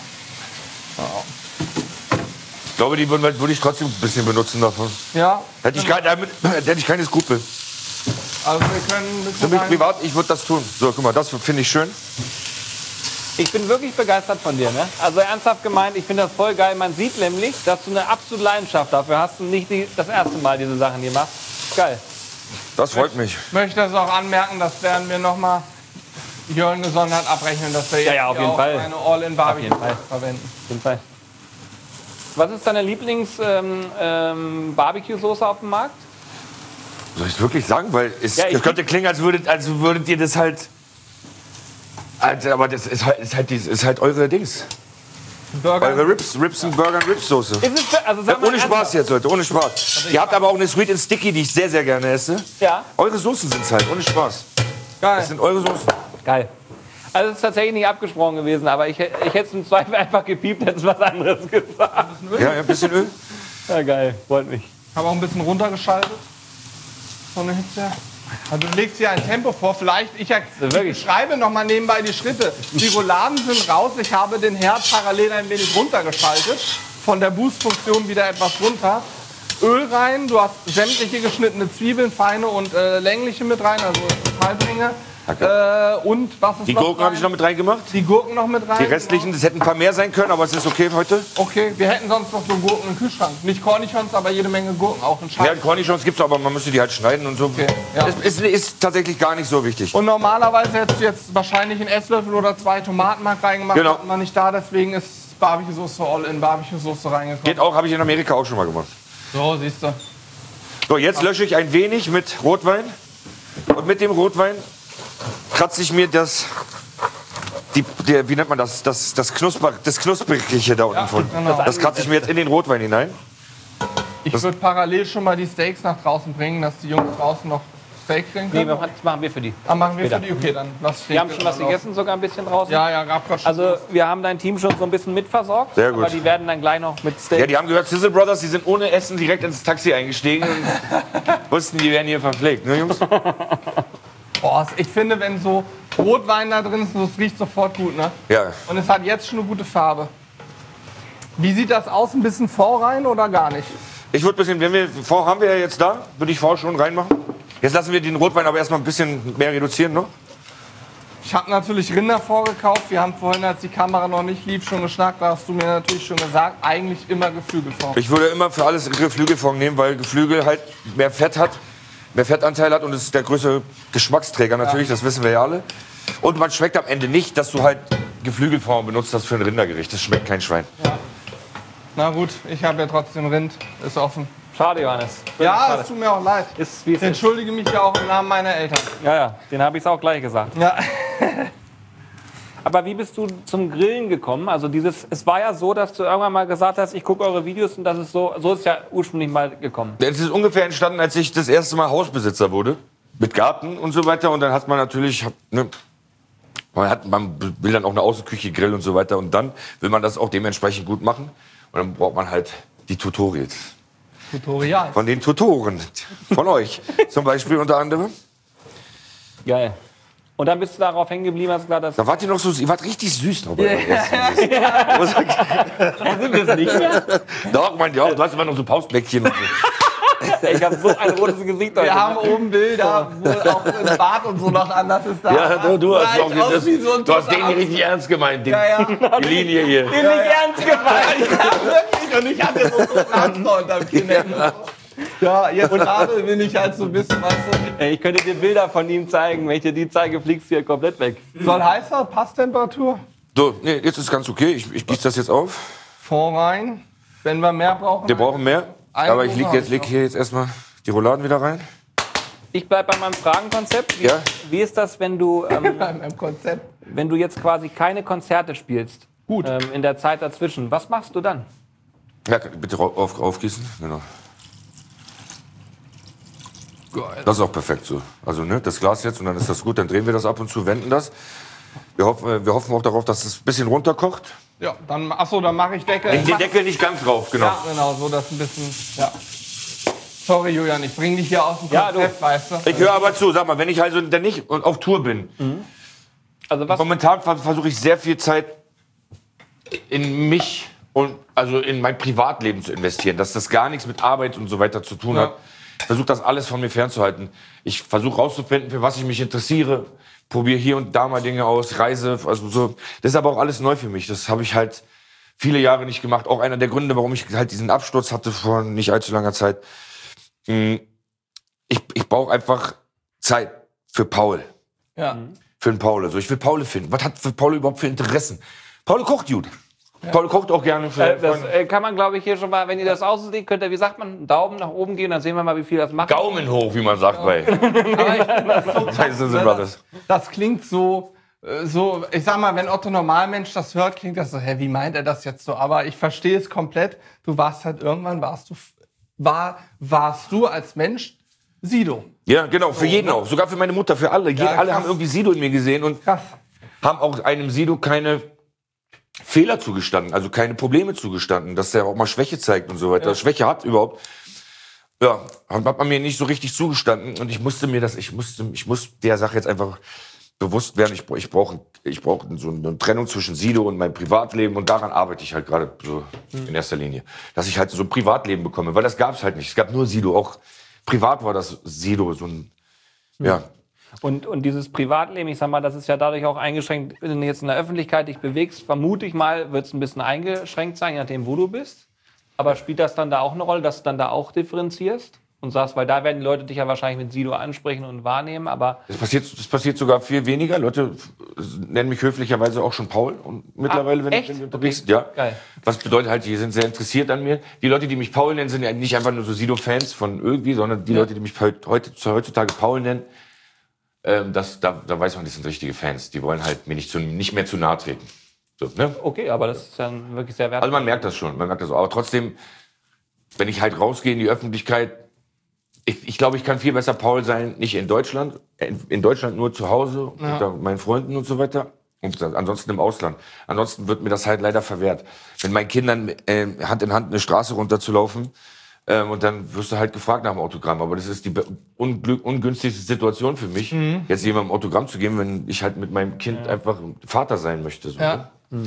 Ich glaube, die würde würd ich trotzdem ein bisschen benutzen davon. Ja, Hätte ich, kein, damit, hätte ich keine Skrupel. also wir können ein Für bisschen mich rein- privat, ich würde das tun. So, guck mal, das finde ich schön. Ich bin wirklich begeistert von dir, ne? Also ernsthaft gemeint, ich finde das voll geil. Man sieht nämlich, dass du eine absolute Leidenschaft dafür hast und nicht die, das erste Mal diese Sachen hier machst. Geil. Das freut mich. Ich möchte das auch anmerken, das werden wir nochmal Jörn gesondert abrechnen, dass wir jetzt ja, auf hier jeden auch Fall. eine All-in-Barbecue Auf jeden Fall. verwenden. Auf jeden Fall. Was ist deine Lieblings-Barbecue-Soße auf dem Markt? Soll ich es wirklich sagen? Weil es, Ja, ich- es könnte klingen, als würdet, als würdet ihr das halt. Also, aber das ist halt, ist halt, dies- ist halt eure Dings. Burger. Eure Rips, Rips und Burger und Ripssoße. Ist es, also sag mal Ohne Spaß ernsthaft. jetzt, Leute, ohne Spaß. Ihr habt aber auch eine Sweet and Sticky, die ich sehr, sehr gerne esse. Ja. Eure Soßen sind's halt, ohne Spaß. Geil. Das sind eure Soßen. Geil. Also es ist tatsächlich nicht abgesprochen gewesen, aber ich, ich hätte es im Zweifel einfach gepiept, hätte es was anderes gesagt. Ja, ein bisschen Öl. Ja, geil. Freut mich. Habe auch ein bisschen runtergeschaltet. Von der Hitze her. Also du legst hier ein Tempo vor. Vielleicht, ich, ich wirklich? beschreibe noch mal nebenbei die Schritte. Die Rouladen sind raus. Ich habe den Herd parallel ein wenig runtergeschaltet. Von der Boost-Funktion wieder etwas runter. Öl rein. Du hast sämtliche geschnittene Zwiebeln, feine und äh, längliche mit rein. Also Halbringe. Äh, und was ist Die noch Gurken rein? habe ich noch mit reingemacht. Die Gurken noch mit rein. Die restlichen, das hätten ein paar mehr sein können, aber es ist okay heute. Okay, wir hätten sonst noch so Gurken im Kühlschrank. Nicht Cornichons, aber jede Menge Gurken, auch in Ja, Scheiben. Cornichons gibt's, aber man müsste die halt schneiden und so. Okay, ja. Es ist, ist tatsächlich gar nicht so wichtig. Und normalerweise hättest du jetzt wahrscheinlich einen Esslöffel oder zwei Tomatenmark reingemacht. Genau. Hatten wir nicht da, deswegen ist Barbecue-Soße all in Barbecue-Soße reingekommen. Geht auch, habe ich in Amerika auch schon mal gemacht. So, siehst du. So, jetzt lösche ich ein wenig mit Rotwein. Und mit dem Rotwein kratze ich mir das, die, der, wie nennt man das, das, das, Knusper, das Knusprige da unten Ja, von. genau. Das kratze ich mir jetzt in den Rotwein hinein. Ich würde parallel schon mal die Steaks nach draußen bringen, dass die Jungs draußen noch Steak kriegen Nee, können. das machen wir für die. Ah, machen wir später. für die? Okay, dann lass ich den Wir haben schon was drauf. gegessen, sogar ein bisschen draußen. Ja, ja, gab grad schon. Also wir haben dein Team schon so ein bisschen mitversorgt. Sehr gut. Aber die werden dann gleich noch mit Steak. Ja, die haben gehört, Sizzle Brothers, die sind ohne Essen direkt ins Taxi eingestiegen und wussten, die werden hier verpflegt, ne Jungs? Boah, ich finde, wenn so Rotwein da drin ist, das riecht sofort gut, ne? Ja. Und es hat jetzt schon eine gute Farbe. Wie sieht das aus? Ein bisschen vor rein oder gar nicht? Ich würde ein bisschen, wenn wir, vor haben wir ja jetzt da, würde ich vor schon reinmachen. Jetzt lassen wir den Rotwein aber erstmal ein bisschen mehr reduzieren, ne? Ich habe natürlich Rinder vorgekauft. Wir haben vorhin, als die Kamera noch nicht lief, schon geschnackt. Da hast du mir natürlich schon gesagt, eigentlich immer Geflügelfond. Ich würde immer für alles Geflügelfond nehmen, weil Geflügel halt mehr Fett hat, mehr Fettanteil hat und es ist der größte Geschmacksträger natürlich, das wissen wir ja alle. Und man schmeckt am Ende nicht, dass du halt Geflügelfond benutzt hast für ein Rindergericht. Das schmeckt kein Schwein. Na gut, ich habe ja trotzdem Rind. Ist offen. Schade, Johannes. Ja, Schade. es tut mir auch leid. Ist, wie es Ich ist. entschuldige mich ja auch im Namen meiner Eltern. Ja, ja, den habe ich auch gleich gesagt. Ja. Aber wie bist du zum Grillen gekommen? Also dieses, es war ja so, dass du irgendwann mal gesagt hast, ich gucke eure Videos und das ist so, so ist ja ursprünglich mal gekommen. Es ist ungefähr entstanden, als ich das erste Mal Hausbesitzer wurde. Mit Garten und so weiter. Und dann hat man natürlich, ne, man, hat, man will dann auch eine Außenküche, Grill und so weiter. Und dann will man das auch dementsprechend gut machen. Und dann braucht man halt die Tutorials. Tutorial. Von den Tutoren. Von euch. Zum Beispiel unter anderem. Geil. Und dann bist du darauf hängen geblieben, hast gesagt, das Da wart ihr noch so, ihr wart richtig süß noch bei eurem ersten Biss. sind wir es nicht mehr. Doch, mein Gott, du hast immer noch so Pausbäckchen und so. Ich habe so ein rotes Gesicht heute. Wir haben oben Bilder, wo auch ein Bart und so noch anders ist. Da Ja, du, du hast, Sah auch, ich aus das, wie so ein du hast den toter hier richtig ernst gemeint, den, Ja, ja. die Linie hier. Den nicht ernst gemeint. Wirklich, und ich hatte so einen Pflaster unterm Kinn. Ja, jetzt gerade bin ich halt so ein bisschen, weißt du. Ey, ich könnte dir Bilder von ihm zeigen. Wenn ich dir die zeige, fliegst du hier komplett weg. Soll heißer, Passtemperatur? So, nee, jetzt ist ganz okay. Ich, ich gieße das jetzt auf. Fond rein. Wenn wir mehr brauchen. Wir brauchen mehr. Eine Aber ich Dose leg, hab jetzt, ich leg noch. hier jetzt erstmal die Rouladen wieder rein. Ich bleib bei meinem Fragenkonzept. Wie, Ja. wie ist das, wenn du, ähm, Bei meinem Konzept. wenn du jetzt quasi keine Konzerte spielst? Gut. Ähm, in der Zeit dazwischen. Was machst du dann? Ja, bitte auf, auf, aufgießen. Genau. Geil. Das ist auch perfekt so. Also ne, das Glas jetzt und dann ist das gut. Dann drehen wir das ab und zu, wenden das. Wir hoffen, wir hoffen auch darauf, dass es ein bisschen runterkocht. Ja, dann, achso, dann mache ich Deckel. Den Deckel nicht ganz drauf, genau. Ja, genau, so das ein bisschen. Ja. Sorry, Julian, ich bring dich hier aus dem Ja, Konzept, weißt du. Ich höre aber zu, sag mal, wenn ich also dann nicht auf Tour bin. Also was? Momentan ver- versuche ich sehr viel Zeit in mich und also in mein Privatleben zu investieren, dass das gar nichts mit Arbeit und so weiter zu tun Ja. hat. Ich versuche das alles von mir fernzuhalten. Ich versuche rauszufinden, für was ich mich interessiere. Probiere hier und da mal Dinge aus, reise, also so. Das ist aber auch alles neu für mich. Das habe ich halt viele Jahre nicht gemacht. Auch einer der Gründe, warum ich halt diesen Absturz hatte vor nicht allzu langer Zeit. Ich, ich brauche einfach Zeit für Paul. Ja. Für den Paul. Also ich will Paul finden. Was hat für Paul überhaupt für Interessen? Paul kocht gut. Paul kocht auch gerne für Äh, das Freunde. äh, kann man, glaube ich, hier schon mal, wenn ihr das auslegt, könnt ihr, wie sagt man, einen Daumen nach oben gehen, dann sehen wir mal, wie viel das macht. Daumen hoch, wie man sagt bei Aber ich, das, so krass, bei Sizzle ne? Brothers. das, das klingt so, so, ich sag mal, wenn Otto Normalmensch das hört, klingt das so, hä, wie meint er das jetzt so? Aber ich verstehe es komplett. Du warst halt irgendwann, warst du, war, warst du als Mensch Sido. Ja, genau, für jeden auch. Sogar für meine Mutter, für alle. Ja, alle krass. Haben irgendwie Sido in mir gesehen und krass. Haben auch einem Sido keine Fehler zugestanden, also keine Probleme zugestanden, dass der auch mal Schwäche zeigt und so weiter. Ja. Schwäche hat überhaupt. Ja, hat man mir nicht so richtig zugestanden und ich musste mir das, ich musste, ich muss der Sache jetzt einfach bewusst werden, ich, ich brauche ich brauch so eine Trennung zwischen Sido und meinem Privatleben und daran arbeite ich halt gerade so mhm. in erster Linie. Dass ich halt so ein Privatleben bekomme, weil das gab es halt nicht. Es gab nur Sido, auch privat war das Sido so ein, mhm. ja. Und, und dieses Privatleben, ich sag mal, das ist ja dadurch auch eingeschränkt, wenn du jetzt in der Öffentlichkeit dich bewegst, vermute ich mal, wird es ein bisschen eingeschränkt sein, je nachdem, wo du bist. Aber spielt das dann da auch eine Rolle, dass du dann da auch differenzierst? Und sagst, weil da werden die Leute dich ja wahrscheinlich mit Sido ansprechen und wahrnehmen, aber... Das passiert, das passiert sogar viel weniger. Leute nennen mich höflicherweise auch schon Paul. Und mittlerweile, ah, wenn echt? ich unterwegs bin. Ja. Geil. Was bedeutet halt, die sind sehr interessiert an mir. Die Leute, die mich Paul nennen, sind ja nicht einfach nur so Sido-Fans von irgendwie, sondern die ja. Leute, die mich heute, heutzutage Paul nennen, ähm, das, da, da weiß man, das sind richtige Fans. Die wollen halt mir nicht, zu, nicht mehr zu nahe treten. So, ne? Okay, aber das ist dann wirklich sehr wertvoll. Also man merkt das schon, man merkt das auch. Aber trotzdem, wenn ich halt rausgehe in die Öffentlichkeit, Ich, ich glaube, ich kann viel besser Paul sein, nicht in Deutschland, in Deutschland nur zu Hause, ja. unter meinen Freunden und so weiter. Und ansonsten im Ausland. Ansonsten wird mir das halt leider verwehrt. Wenn meinen Kindern äh, Hand in Hand eine Straße runterzulaufen ähm, und dann wirst du halt gefragt nach dem Autogramm. Aber das ist die unglück, ungünstigste Situation für mich, mhm. jetzt jemandem ein Autogramm zu geben, wenn ich halt mit meinem Kind ja. einfach Vater sein möchte. So, ja. ne? mhm.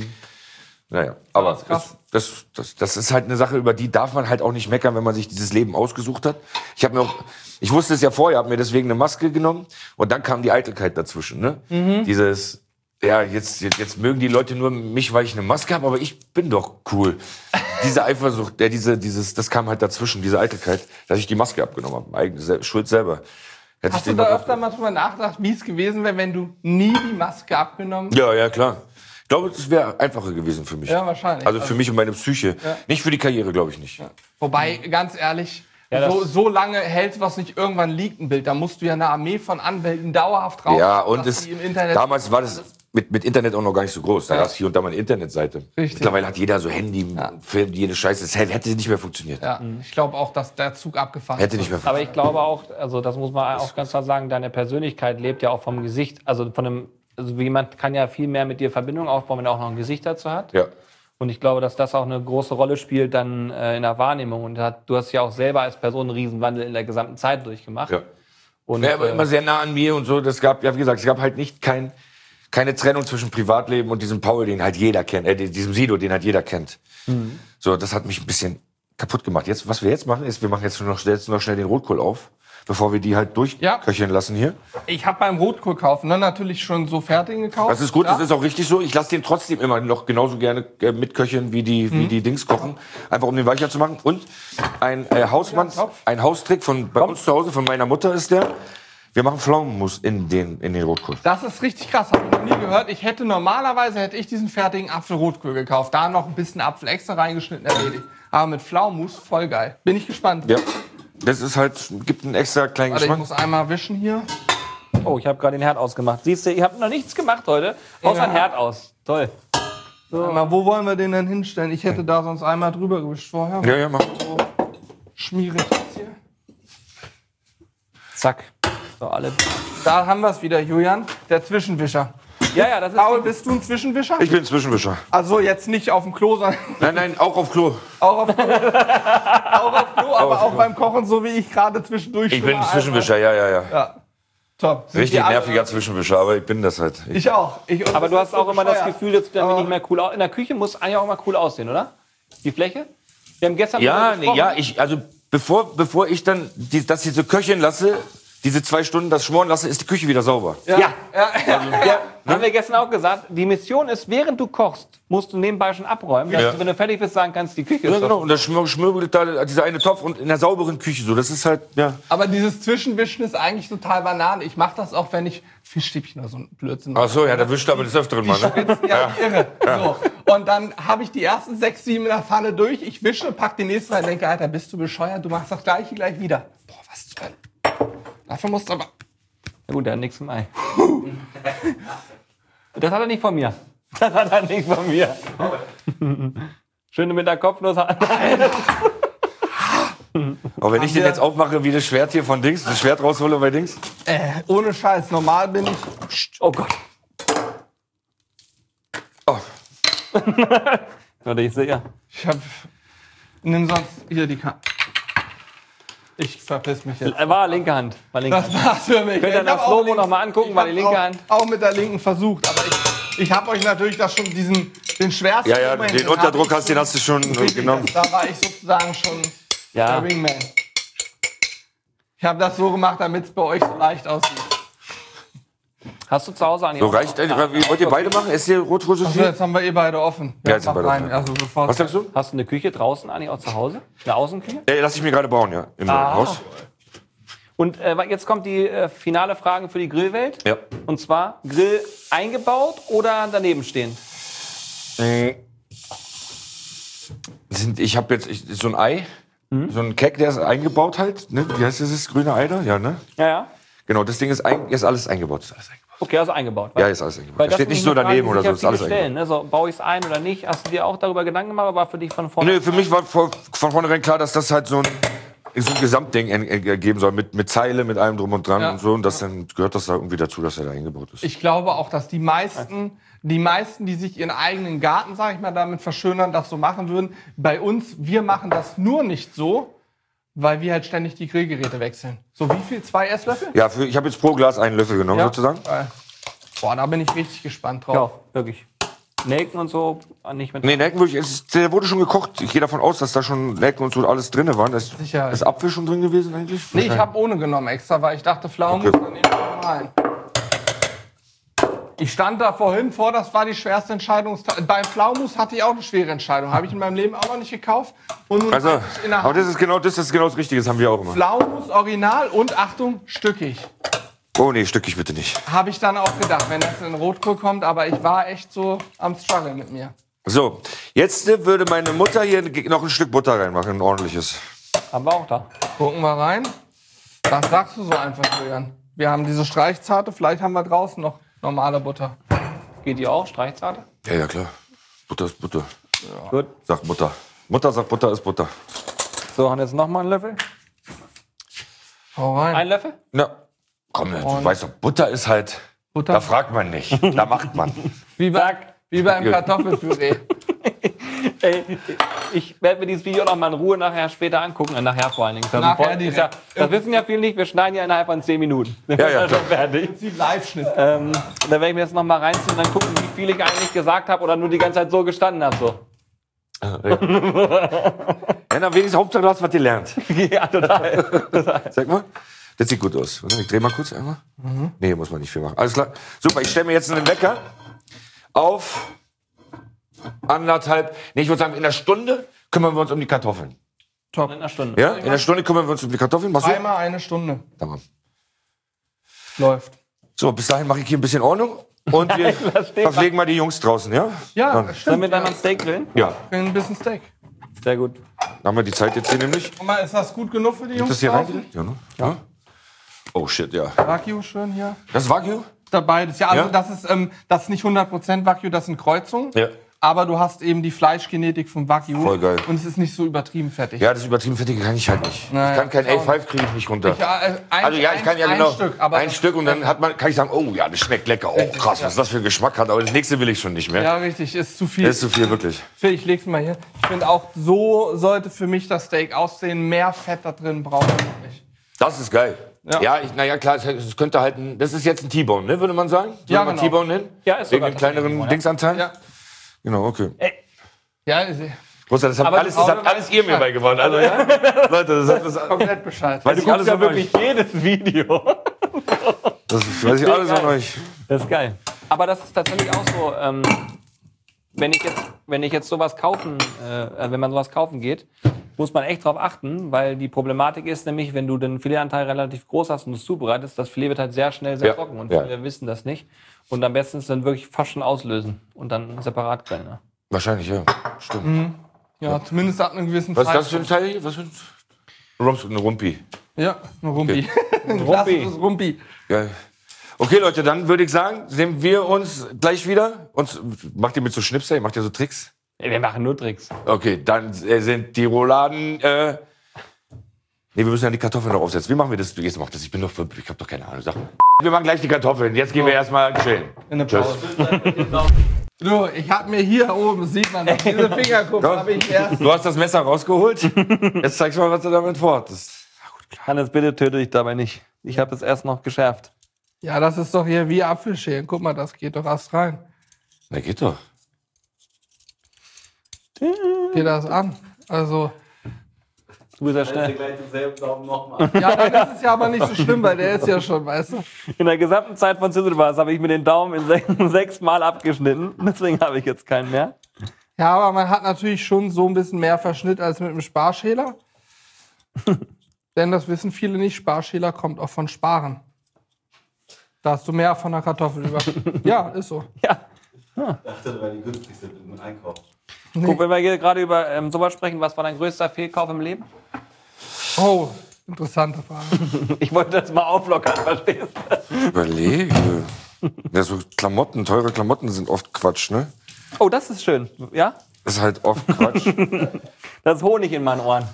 Naja, aber das, das, das, das ist halt eine Sache, über die darf man halt auch nicht meckern, wenn man sich dieses Leben ausgesucht hat. Ich habe mir auch, ich wusste es ja vorher, habe mir deswegen eine Maske genommen und dann kam die Eitelkeit dazwischen, ne? Mhm. Dieses, ja, jetzt, jetzt, jetzt mögen die Leute nur mich, weil ich eine Maske habe, aber ich bin doch cool. Diese Eifersucht, ja, diese, dieses, das kam halt dazwischen, diese Eitelkeit, dass ich die Maske abgenommen habe. Eigene Schuld selber. Hätte Hast du da öfter mal drüber nachgedacht, wie es gewesen wäre, wenn du nie die Maske abgenommen hättest? Ja, ja, klar. Ich glaube, es wäre einfacher gewesen für mich. Ja, wahrscheinlich. Also für mich und meine Psyche. Ja. Nicht für die Karriere, glaube ich nicht. Ja. Wobei, ganz ehrlich, ja, so, so lange hält was nicht irgendwann liegt ein Bild. Da musst du ja eine Armee von Anwälten dauerhaft raus. Ja, und es, im Internet damals war das mit, mit Internet auch noch gar nicht so groß. Da ja. gab es hier und da mal eine Internetseite. Richtig. Mittlerweile hat jeder so Handy, ja. Film, jede Scheiße. Das hätte nicht mehr funktioniert. Ja. Ich glaube auch, dass der Zug abgefahren hätte nicht mehr funktioniert. Aber ich glaube auch, also das muss man auch ganz klar sagen, deine Persönlichkeit lebt ja auch vom Gesicht, also von einem. Also jemand kann ja viel mehr mit dir Verbindung aufbauen, wenn er auch noch ein Gesicht dazu hat. Ja. Und ich glaube, dass das auch eine große Rolle spielt dann äh, in der Wahrnehmung. Und du hast ja auch selber als Person einen Riesenwandel in der gesamten Zeit durchgemacht. Ja. Und, er war äh, immer sehr nah an mir und so. Das gab, ja wie gesagt, es gab halt nicht kein, keine Trennung zwischen Privatleben und diesem Paul, den halt jeder kennt, äh, diesem Sido, den halt jeder kennt. Mhm. So, das hat mich ein bisschen kaputt gemacht. Jetzt, was wir jetzt machen, ist, wir machen jetzt noch, jetzt noch schnell den Rotkohl auf, bevor wir die halt durchköcheln ja. lassen hier. Ich habe beim Rotkohl kaufen ne, natürlich schon so fertig gekauft. Das ist gut, ja. das ist auch richtig so. Ich lasse den trotzdem immer noch genauso gerne äh, mitköcheln, wie die, mhm. wie die Dings kochen. Einfach um den weicher zu machen. Und ein äh, Hausmann, ein Haustrick von bei uns zu Hause, von meiner Mutter ist der. Wir machen Pflaumenmus in den, in den Rotkohl. Das ist richtig krass, habe ich noch nie gehört. Ich hätte normalerweise hätte ich diesen fertigen Apfelrotkohl gekauft. Da noch ein bisschen Apfel extra reingeschnitten, erledigt. Aber mit Pflaumenmus, voll geil. Bin ich gespannt. Ja. Das ist halt, gibt einen extra kleinen Warte, Geschmack. Ich muss einmal wischen hier. Oh, ich habe gerade den Herd ausgemacht. Siehst du, ihr habt noch nichts gemacht heute, außer ja. ein Herd aus. Toll. So. Einmal, wo wollen wir den denn hinstellen? Ich hätte da sonst einmal drüber gewischt vorher. Ja, ja, mach. So schmierig das hier. Zack. So, alle. Da haben wir es wieder, Julian. Der Zwischenwischer. Ja, ja, das ist. Paul, bist du ein Zwischenwischer? Ich bin ein Zwischenwischer. Also jetzt nicht auf dem Klo, sondern. Nein, nein, auch auf Klo. Auch auf Klo. auch auf Klo, aber auch, auch beim Kochen, so wie ich gerade zwischendurch. Ich bin ein Zwischenwischer, ja, ja, ja. ja. Top. Sind richtig nerviger Zwischenwischer, aber ich bin das halt. Ich, ich auch. Ich, aber du hast auch so immer das Gefühl, dass du dann nicht mehr cool aussehen. In der Küche muss eigentlich auch immer cool aussehen, oder? Die Fläche? Wir haben gestern. Ja, nee, ja, ich, also bevor, bevor ich dann die, das hier so köcheln lasse, diese zwei Stunden das schmoren lasse, ist die Küche wieder sauber. Ja, ja. ja. Also, ja. Ne? Haben wir gestern auch gesagt, die Mission ist, während du kochst, musst du nebenbei schon abräumen, dass ja. du, wenn du fertig bist, sagen kannst, die Küche ja, ist genau. Und das schmöbelt da dieser eine Topf und in der sauberen Küche so. Das ist halt, ja. Aber dieses Zwischenwischen ist eigentlich total Banane. Ich mache das auch, wenn ich Fischstäbchen oder so ein Blödsinn mache. Ach so, ja, da wischt aber des Öfteren mal, ne? Spitzen, ja, ja. Irre. Ja. So. Und dann habe ich die ersten sechs, sieben in der Pfanne durch. Ich wische, pack die nächste rein und denke, Alter, bist du bescheuert? Du machst das Gleiche gleich wieder. Boah, was zur Hölle. Dafür musst du aber... Ja gut, der hat nichts im Ei. Das hat er nicht von mir. Das hat er nicht von mir. Schön mit der Kopfnuss. Aber wenn ich den jetzt aufmache wie das Schwert hier von Dings, das Schwert raushole bei Dings. Äh, ohne Scheiß, normal bin ich. Oh Gott. Oh. Warte, ich sehe. Ich hab. Nimm sonst hier die Karte. Ich verpiss mich jetzt. War linke Hand. War linke Das Hand. war's für mich. Könnt ihr Ich das hab auch Slow-Mo links- noch mal angucken, ich war die hab linke auch, Hand. Auch mit der linken versucht, aber ich, ich habe euch natürlich das schon diesen den schwersten Ja, ja, Moment, den hab Unterdruck ich hast, den hast du schon richtig, genommen. Da war ich sozusagen schon Ja. der Wingman. Ich habe das so gemacht, damit es bei euch so leicht aussieht. Hast du zu Hause eigentlich So auch- reicht, äh, wie wollt ihr beide machen? Ist hier Rotfuß Also jetzt haben wir eh beide offen. Ja, jetzt sind mach beide rein. offen. Also sofort. Was sagst du? Hast du eine Küche draußen eigentlich auch zu Hause? Eine Außenküche? Ey, lass ich mir gerade bauen, ja. Im Ah. Haus. Und äh, jetzt kommt die äh, finale Frage für die Grillwelt. Ja. Und zwar Grill eingebaut oder daneben stehend? Äh, Sind, ich habe jetzt ich, so ein Ei, so ein Keck, der ist eingebaut halt. Ne? Wie heißt das, das grüne Ei da? Ja, ne? Ja, ja. Genau, das Ding ist, ein, ist alles eingebaut. Ist alles eingebaut. Okay, also eingebaut. Ja, ist alles eingebaut. Weil Da das steht ist nicht eine so daneben Frage, oder die so. sich Ist ja alles viele eingebaut. stellen. Ne? So, baue ich es ein oder nicht? Hast du dir auch darüber Gedanken gemacht, aber war für dich von vorne? Nee, für mich war von vornherein klar, dass das halt so ein, so ein Gesamtding ergeben soll. Mit, mit Zeile, mit allem drum und dran Ja. und so. Und das dann gehört das da irgendwie dazu, dass er da eingebaut ist. Ich glaube auch, dass die meisten, die meisten, die sich ihren eigenen Garten, sag ich mal, damit verschönern, das so machen würden. Bei uns, wir machen das nur nicht so, weil wir halt ständig die Grillgeräte wechseln. So wie viel? Zwei Esslöffel? Ja, für, ich habe jetzt pro Glas einen Löffel genommen, sozusagen. Äh, Boah, da bin ich richtig gespannt Ja, drauf. wirklich. Nelken und so nicht mit. Nee, Nelken wirklich, es, der wurde schon gekocht. Ich gehe davon aus, dass da schon Nelken und so alles drin waren. Ist, Sicher. ist Apfel schon drin gewesen eigentlich? Nee, ich habe ohne genommen extra, weil ich dachte, Pflaumen, Okay. dann nehme ich noch rein. Ich stand da vorhin vor, das war die schwerste Entscheidung. Beim Pflaumus hatte ich auch eine schwere Entscheidung. Habe ich in meinem Leben auch noch nicht gekauft. Und nun Also, hatte ich in der aber Hand das ist genau das, ist genau das Richtige, das haben wir auch immer. Pflaumus Original und Achtung, stückig. Oh nee, stückig bitte nicht. Habe ich dann auch gedacht, wenn das in Rotkohl kommt. Aber ich war echt so am Struggle mit mir. So, jetzt äh, würde meine Mutter hier noch ein Stück Butter reinmachen, ein ordentliches. Haben wir auch da. Gucken wir rein. Das sagst du so einfach, Julian. Wir haben diese Streichzarte, vielleicht haben wir draußen noch normale Butter. Geht die auch? Streichzarte? Ja, ja, klar. Butter ist Butter. Gut. Sagt Mutter. Mutter sagt Butter ist Butter. So, und jetzt nochmal einen Löffel. Hau rein. Ein Löffel? Na, komm, du weißt doch, Butter ist halt, Butter. da fragt man nicht, da macht man. Wie, bei, wie beim Kartoffelpüree. Ey, ich werde mir dieses Video noch mal in Ruhe nachher später angucken. Äh, nachher vor allen Dingen. Das, Nachher ist ja, direkt. das wissen ja viele nicht. Wir schneiden ja innerhalb von zehn Minuten. Ja, ja, Also klar. fertig. Sie Live-Schnitt. Ähm, da werde ich mir das noch mal reinziehen und dann gucken, wie viel ich eigentlich gesagt habe oder nur die ganze Zeit so gestanden habe. So. Ja, na, wenigstens Hauptsache, du hast was gelernt. Ja, total. Sag mal. Das sieht gut aus. Oder? Ich dreh mal kurz einmal. Mhm. Nee, muss man nicht viel machen. Alles klar. Super, ich stelle mir jetzt einen Wecker auf anderthalb. Nee, ich würde sagen, in einer Stunde kümmern wir uns um die Kartoffeln. In einer Stunde. Ja? In einer Stunde kümmern wir uns um die Kartoffeln. Machst du? Einmal eine Stunde. Tamam. Läuft. So, bis dahin mache ich hier ein bisschen Ordnung. Und wir verpflegen mal die Jungs draußen, ja? Ja, Dann- Sollen stimmt. wir dann mal ein Steak grillen? Ja. Ein bisschen Steak. Sehr gut. Dann haben wir die Zeit jetzt hier nämlich. Guck mal, ist das gut genug für die Ist Jungs das hier draußen? rein? Ja, ne? Ja. Oh shit, ja. Wagyu schön hier. Das ist Wagyu? Dabei. Das, ja, also Ja? das ist, ähm, das ist nicht hundert Prozent Wagyu, das sind Kreuzungen. Ja. Aber du hast eben die Fleischgenetik vom Wagyu. Voll geil. Und es ist nicht so übertrieben fettig. Ja, das übertrieben fettige kann ich halt nicht. Naja, ich kann kein schau. A fünf kriege ich nicht runter. Ja, äh, ein, Also ja, ich kann ja ein, genau ein Stück. Aber ein Stück und dann hat man, kann ich sagen, oh ja, das schmeckt lecker. Oh krass, was das für einen Geschmack hat. Aber das nächste will ich schon nicht mehr. Ja, richtig, ist zu viel. Das ist zu viel, wirklich. Ich leg's mal hier. Ich finde auch, so sollte für mich das Steak aussehen. Mehr Fett da drin brauchen wir nicht. Das ist geil. Ja. Ja, ich, naja, klar, es- es könnte halt ein, das ist jetzt ein T-Bone, ne, würde man sagen? Würde Ja, man genau. T-Bone nennen? Ja, ist Wegen sogar dem kleineren T-Bone, ja. Dingsanteil? Ja. Genau, okay. Ja, ist Großartig, das, habt Aber alles, das das habt alles ihr mir beigebracht. Also, ja? Leute, das, hat, das, komplett Bescheid. weiß ich alles von euch. jedes Video. Das weiß ich alles von geil. euch. Das ist geil. Aber das ist tatsächlich auch so, ähm, wenn ich jetzt, wenn ich jetzt sowas kaufen, äh, wenn man sowas kaufen geht, muss man echt drauf achten, weil die Problematik ist nämlich, wenn du den Filetanteil relativ groß hast und es zubereitest, das Filet wird halt sehr schnell sehr Ja. trocken und Ja. viele wissen das nicht. Und am besten ist dann wirklich fast schon auslösen und dann separat grillen. Ne? Wahrscheinlich, ja. Stimmt. Ja, zumindest ab einem gewissen Was ist Zeit. das für ein Teil hier? Was für ein Rums, eine Rumpi. Ja, ein Rumpi. Ein Rumpi. klassisches Rumpi. Geil. Okay, Leute, dann würde ich sagen, sehen wir uns gleich wieder. Uns, macht ihr mit so Schnipsel? Macht ihr so Tricks? Ja, wir machen nur Tricks. Okay, dann äh, sind die Rouladen... Äh, nee, wir müssen ja die Kartoffeln noch aufsetzen. Wie machen wir das? Du jetzt mach das. Ich bin doch... Ich hab doch keine Ahnung. Sag. Wir machen gleich die Kartoffeln. Jetzt gehen wir erstmal chillen. In eine Pause. Du, ich hab mir hier oben, sieht man noch, diese Fingerkuppe habe ich erst. Du hast das Messer rausgeholt. Jetzt zeigst du mal, was du damit vorhast. Hannes, bitte töte dich dabei nicht. Ich habe es erst noch geschärft. Ja, das ist doch hier wie Apfelschälen. Guck mal, das geht doch erst rein. Na, geht doch. Geht das an. Also, Du bist ja Schnell. schnell. Gleich denselben Daumen nochmal. ja, dann ist es ja aber nicht so schlimm, weil der ist ja schon, weißt du. In der gesamten Zeit von Sizzle Brothers habe ich mir den Daumen in sech, sechs Mal abgeschnitten. Deswegen habe ich jetzt keinen mehr. Ja, aber man hat natürlich schon so ein bisschen mehr Verschnitt als mit einem Sparschäler. Denn das wissen viele nicht, Sparschäler kommt auch von Sparen. Da hast du mehr von der Kartoffel über. Ja, ist so. Ja. Ich dachte, das wäre die günstigste im Einkauf. Nee. Guck, wenn wir hier gerade über ähm, sowas sprechen, was war dein größter Fehlkauf im Leben? Oh, interessante Frage. Ich wollte das mal auflockern, verstehst du? Ich überlege. Ja, so Klamotten, teure Klamotten sind oft Quatsch, ne? Oh, das ist schön. Ja? Das ist halt oft Quatsch. Das ist Honig in meinen Ohren.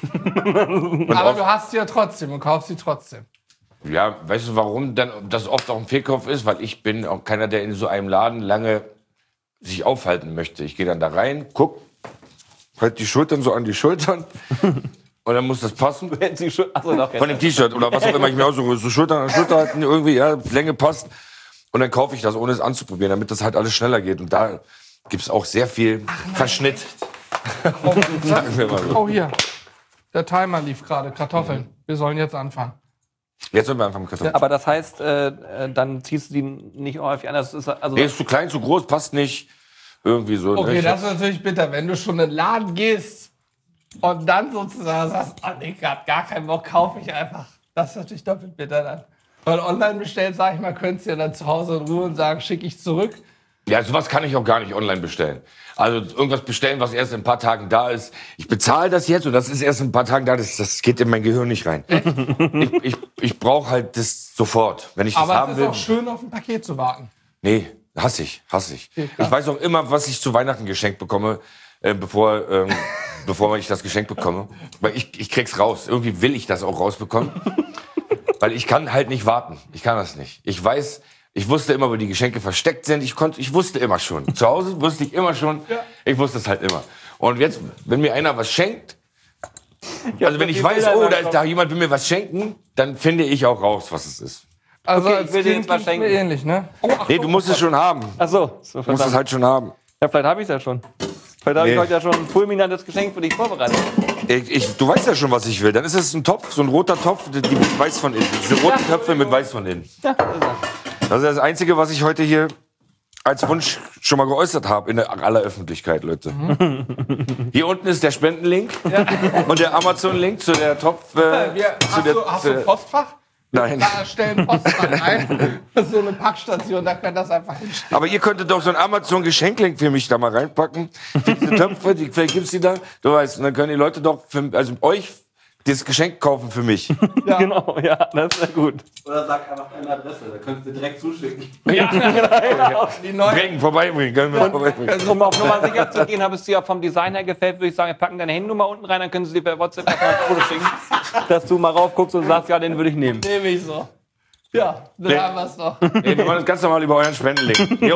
Aber du hast sie ja trotzdem und kaufst sie trotzdem. Ja, weißt du, warum dann das oft auch ein Fehlkauf ist? Weil ich bin auch keiner, der in so einem Laden lange sich aufhalten möchte. Ich gehe dann da rein, guck, halt die Schultern so an die Schultern und dann muss das passen. Achso, doch, Von dem T-Shirt oder was auch immer ich mir aussuche. So Schultern an Schulter halten, irgendwie, ja, Länge passt. Und dann kaufe ich das, ohne es anzuprobieren, damit das halt alles schneller geht. Und da gibt's auch sehr viel Verschnitt. Oh, Sagen wir mal so. oh, hier. Der Timer lief gerade. Kartoffeln. Wir sollen jetzt anfangen. Jetzt sind wir einfach mit Kartoffeln. Aber das heißt, äh, äh, dann ziehst du die nicht häufig an. Das ist, also Nee, ist zu klein, zu groß, passt nicht. Irgendwie so. Okay, ne? das ist natürlich bitter, wenn du schon in den Laden gehst und dann sozusagen sagst, oh, nee, ich hab gar keinen Bock, kaufe ich einfach. Das ist natürlich doppelt bitter dann. Weil online bestellt, sag ich mal, könntest du ja dann zu Hause in Ruhe und sagen, schicke ich zurück. Ja, sowas kann ich auch gar nicht online bestellen. Also irgendwas bestellen, was erst in ein paar Tagen da ist. Ich bezahle das jetzt und das ist erst in ein paar Tagen da. Das, das geht in mein Gehirn nicht rein. ich ich, ich brauche halt das sofort. Wenn ich das Aber haben es ist will. auch schön, auf ein Paket zu warten. Nee, hasse ich, hasse ich. Okay, klar. Ich weiß auch immer, was ich zu Weihnachten geschenkt bekomme, äh, bevor, ähm, bevor ich das Geschenk bekomme. Weil ich, ich krieg's raus. Irgendwie will ich das auch rausbekommen. Weil ich kann halt nicht warten. Ich kann das nicht. Ich weiß, ich wusste immer, wo die Geschenke versteckt sind. Ich konnte, ich wusste immer schon. Zu Hause wusste ich immer schon. Ja. Ich wusste es halt immer. Und jetzt, wenn mir einer was schenkt, also wenn ich weiß, oh, da ist da jemand will mir was schenken, dann finde ich auch raus, was es ist. Also Okay, ich als will dir Kind jetzt was ging's mir schenken. ähnlich, ne? Oh, ach, Nee, du musst es schon haben. Ach so. so Du musst es halt schon haben. Ja, vielleicht habe ich es ja schon. Vielleicht habe Nee. ich heute ja schon ein fulminantes Geschenk für dich vorbereitet. Ich, ich, du weißt ja schon, was ich will. Dann ist es ein Topf, so ein roter Topf, die die mit weiß von innen. Diese roten Töpfe mit weiß von innen. Ja, das ist er. Das ist das Einzige, was ich heute hier als Wunsch schon mal geäußert habe in der aller Öffentlichkeit, Leute. Hier unten ist der Spendenlink und der Amazon-Link zu der Topf. Äh, Wir, zu hast, der, du, hast zu du der, ein Postfach? Nein. Da stellen Postfach ein. So eine Packstation, da kann das einfach hinstellen. Aber ihr könntet doch so einen Amazon-Geschenklink für mich da mal reinpacken. Für diese Töpfe, die, vielleicht gibt's die da. Du weißt, und dann können die Leute doch, für, also euch, das Geschenk kaufen für mich. Ja. Genau, ja, das ist ja gut. Oder sag einfach deine Adresse, da könntest du direkt zuschicken. Ja, genau. Die neuen Bringen, vorbeibringen, können wir vorbeibringen. Um auf Nummer sicher zu gehen, habe es dir vom Design her gefällt, würde ich sagen, wir packen deine Handynummer unten rein, dann können sie dir per WhatsApp erstmal ein Foto schicken, dass du mal raufguckst und sagst, ja, den würde ich nehmen. nehme ich so. Ja, dann Nee. haben wir es doch. Nee, wir machen das ganz normal über euren Spendenlink. Hier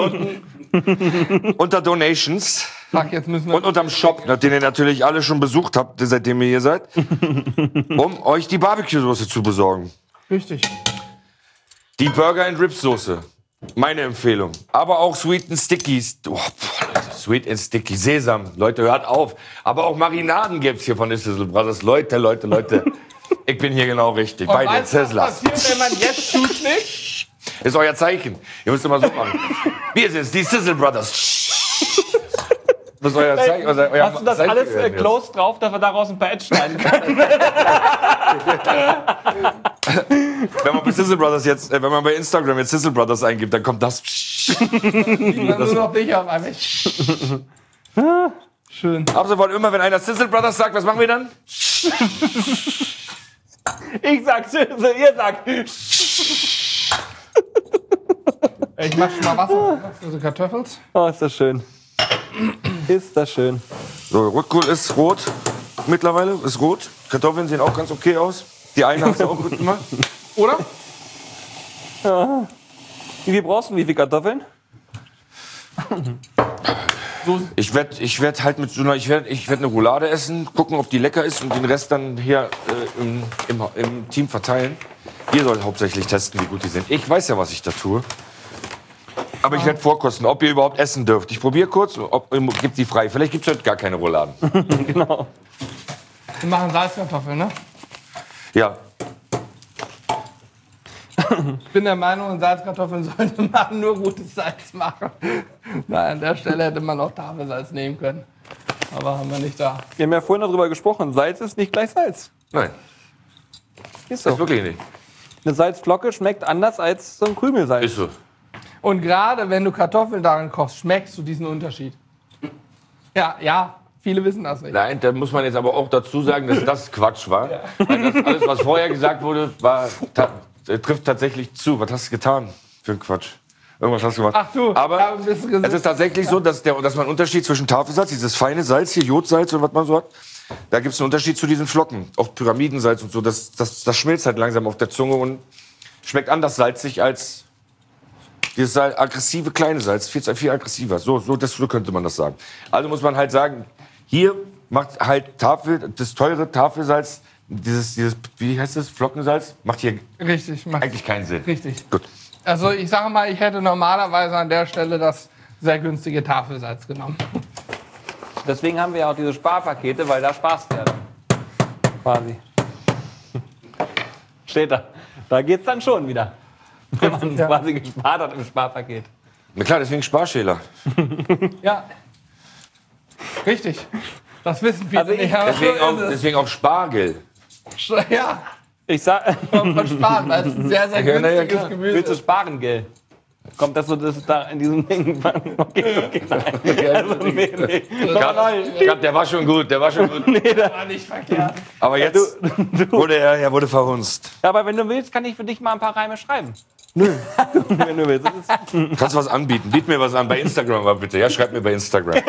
unten unter Donations Fuck, jetzt müssen wir. und unterm Shop, den ihr natürlich alle schon besucht habt, seitdem ihr hier seid, um euch die Barbecue-Soße zu besorgen. Richtig. Die Burger and Ribs Soße. Meine Empfehlung. Aber auch Sweet and Stickies. Oh, boah, Leute, Sweet and Sticky. Sesam. Leute, hört auf. Aber auch Marinaden gibt's hier von den Sizzle Brothers. Leute, Leute, Leute. Ich bin hier genau richtig. Und Bei den weißt du, was Sizzlers. passiert, wenn man jetzt zuschlägt? Ist euer Zeichen. Ihr müsst immer so machen. Wir sind's, die Sizzle Brothers. Das ist euer Zeichen. Euer, euer Hast du das Zeichen alles äh, werden jetzt. close drauf, dass wir daraus ein paar Ads schneiden können? Wenn man bei Sizzle Brothers jetzt, äh, wenn man bei Instagram jetzt Sizzle Brothers eingibt, dann kommt das. Sieht man nur noch dich auf einmal. Schön. Ab sofort immer, wenn einer Sizzle Brothers sagt, was machen wir dann? Ich sag Sizzle, ihr sagt. Ich mach schon mal Wasser für die Kartoffeln. Oh, ist das schön. Ist das schön. So, Rotkohl ist rot mittlerweile, ist rot. Kartoffeln sehen auch ganz okay aus. Die eine hast du auch gut gemacht. Oder? Wie viel brauchst du? Wie viel Kartoffeln? Ich werde ich werd halt mit so einer, ich werde ich werd eine Roulade essen, gucken, ob die lecker ist und den Rest dann hier äh, im, im, im Team verteilen. Ihr sollt hauptsächlich testen, wie gut die sind. Ich weiß ja, was ich da tue. Aber ich werde vorkosten, ob ihr überhaupt essen dürft. Ich probiere kurz, ob gibt die frei. Vielleicht gibt es heute gar keine Rouladen. Genau. Wir machen Salzkartoffeln, ne? Ja, Ich bin der Meinung, Salzkartoffeln sollte man nur gutes Salz machen. Nein, an der Stelle hätte man auch Tafelsalz nehmen können. Aber haben wir nicht da. Wir haben ja vorhin darüber gesprochen. Salz ist nicht gleich Salz. nein, Ist das so. wirklich nicht. Eine Salzflocke schmeckt anders als so ein Krümelsalz. Ist so. Und gerade wenn du Kartoffeln darin kochst, schmeckst du diesen Unterschied. Ja, ja, viele wissen das nicht. Nein, da muss man jetzt aber auch dazu sagen, dass das Quatsch war. Weil das alles, was vorher gesagt wurde, war, ta äh, trifft tatsächlich zu. Was hast du getan für einen Quatsch? Irgendwas hast du gemacht. Ach du, aber ja, ein bisschen gesund. es ist tatsächlich so, dass, der, dass man einen Unterschied zwischen Tafelsalz, dieses feine Salz hier, Jodsalz und was man so hat, da gibt es einen Unterschied zu diesen Flocken. Auch Pyramidensalz und so, das, das, das schmilzt halt langsam auf der Zunge und schmeckt anders salzig als dieses aggressive kleine Salz, viel, viel aggressiver. So, so, das, so könnte man das sagen. Also muss man halt sagen, hier macht halt Tafel, das teure Tafelsalz, dieses, dieses, wie heißt das, Flockensalz, macht hier Richtig, macht eigentlich keinen Sinn. richtig. Gut. Also ich sage mal, ich hätte normalerweise an der Stelle das sehr günstige Tafelsalz genommen. Deswegen haben wir ja auch diese Sparpakete, weil da sparst du ja dann. Quasi. Steht da. Da geht's dann schon wieder. Wenn man Ja. quasi gespart hat im Sparpaket. Na klar, deswegen Sparschäler. Ja. Richtig. Das wissen viele Also ich- nicht. aber Deswegen so auch, ist es. deswegen auch Spargel. Ja, Ich sag, von Sparen, weil es ein sehr, sehr Ja, na ja, günstiges klar. Gemüse willst du ist. sparen, gell? Kommt das so, das ist da in diesem Ding? Okay, okay, nein. Also, nee, nee. Ich glaub, der war schon gut, der war schon gut. War nicht verkehrt. Aber jetzt wurde er, er wurde verhunzt. Ja, aber wenn du willst, kann ich für dich mal ein paar Reime schreiben. Nö. Wenn du willst. Das ist Kannst du was anbieten? Biet mir was an bei Instagram mal bitte. Ja, schreib mir bei Instagram.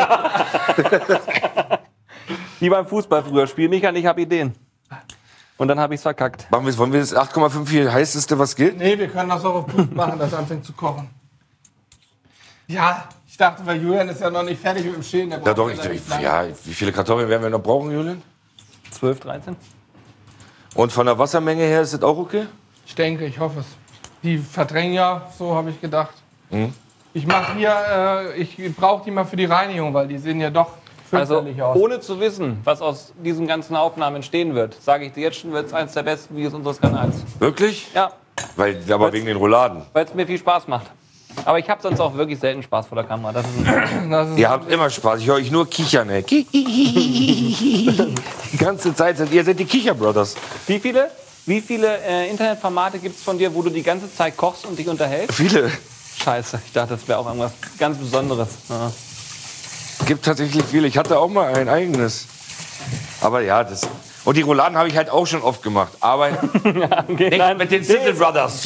wie beim Fußball früher. Spiel mich an, ich habe Ideen. Und dann habe ich es verkackt. Machen wir, wollen wir das acht Komma fünf hier heißeste, was geht? Nee, wir können das auch auf Blut machen, dass es anfängt zu kochen. Ja, ich dachte, weil Julian ist ja noch nicht fertig mit dem Schälen. der Ja braucht doch, ja nicht ich, lange. ja, wie viele Kartoffeln werden wir noch brauchen, Julian? zwölf, dreizehn? Und von der Wassermenge her ist das auch okay? Ich denke, ich hoffe es. Die verdrängen ja, so habe ich gedacht. Mhm. Ich mache hier, äh, ich brauche die mal für die Reinigung, weil die sehen ja doch Also, fürchterlich aus. ohne zu wissen, was aus diesen ganzen Aufnahmen entstehen wird, sage ich dir jetzt schon, wird es eines der besten Videos unseres Kanals. Wirklich? Ja, Weil, aber wegen den Rouladen. weil es mir viel Spaß macht. Aber ich habe sonst auch wirklich selten Spaß vor der Kamera. Das ist Das ist Ihr habt immer Spaß. Ich höre euch nur kichern, ey. Die ganze Zeit seid ihr seid die Kicher-Brothers. wie viele, wie viele äh, Internetformate gibt es von dir, wo du die ganze Zeit kochst und dich unterhältst? Viele. Scheiße, ich dachte, das wäre auch irgendwas ganz Besonderes. Ja. Gibt tatsächlich viele. Ich hatte auch mal ein eigenes. Aber ja, das. Und die Rouladen habe ich halt auch schon oft gemacht. Aber Okay, nicht nein. mit den Sizzle Brothers.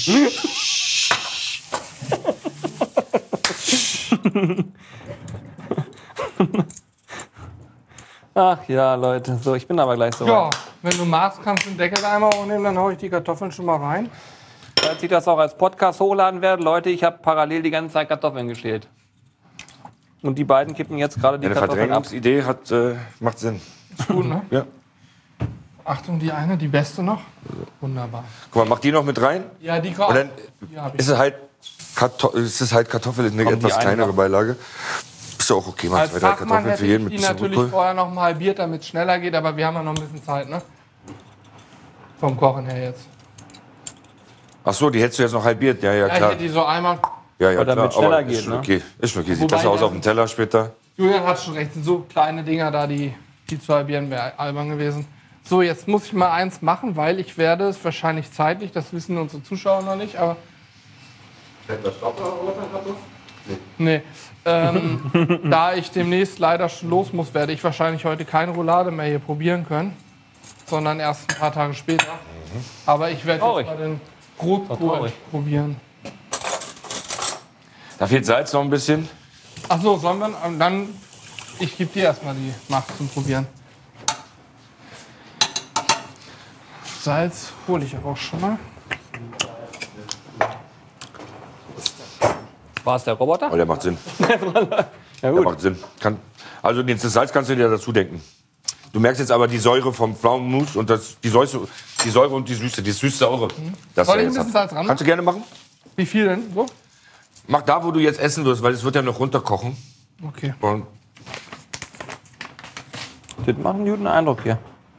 Ach ja, Leute, so, ich bin aber gleich so Ja, weit. wenn du magst, kannst du den Deckel einmal hochnehmen, dann haue ich die Kartoffeln schon mal rein. Als ich das auch als Podcast hochladen werde, Leute, ich habe parallel die ganze Zeit Kartoffeln geschält. Und die beiden kippen jetzt gerade die Eine Kartoffeln ab. Verdrängungsidee hat, äh, macht Sinn. Ist gut, ne? Ja. Achtung, die eine, die beste noch. Wunderbar. Guck mal, mach die noch mit rein. Ja, die Und kommt. dann Die hab ich. ist es halt, Karto ist es halt Kartoffel, ist eine Kommen die etwas eine kleinere noch? Beilage. Ist ja auch okay, mal Als zwei, drei Fachmann Kartoffeln hätte für ich jeden mit die bisschen natürlich Rotkohl. vorher noch mal halbiert, damit es schneller geht, aber wir haben ja noch ein bisschen Zeit, ne? Vom Kochen her jetzt. Ach so, die hättest du jetzt noch halbiert. Ja, ja, Ja, ich klar. hätte die so einmal. Ja, ja, Weil damit klar. schneller Aber geht, ist schon ne? okay. Ist schon okay. Sieht Wobei besser aus das- auf dem Teller später. Julian hat schon recht, sind so kleine Dinger da, die, die zu halbieren wäre albern gewesen. So, jetzt muss ich mal eins machen, weil ich werde es wahrscheinlich zeitlich, das wissen unsere Zuschauer noch nicht, aber. Nee. Ähm, da ich demnächst leider schon los muss, werde ich wahrscheinlich heute keine Roulade mehr hier probieren können, sondern erst ein paar Tage später. Aber ich werde Traurig. jetzt mal den Doch Rotkohl traurig. probieren. Da fehlt Salz noch ein bisschen. Ach so, sollen wir und dann? Ich gebe dir erstmal die Macht zum Probieren. Salz hole ich aber auch schon mal. War es der Roboter? Oh, der macht Sinn. Ja, Der gut. macht Sinn. Kann, also das Salz kannst du dir dazu denken. Du merkst jetzt aber die Säure vom Pflaumenmus und das, die, Säure, die Säure und die Süße, die süß-saure. Das Soll ich wir ein jetzt bisschen haben. Salz ran? Kannst du gerne machen. Wie viel denn? So? Mach da, wo du jetzt essen wirst, weil es wird ja noch runterkochen. Okay. Und Das macht einen guten Eindruck hier.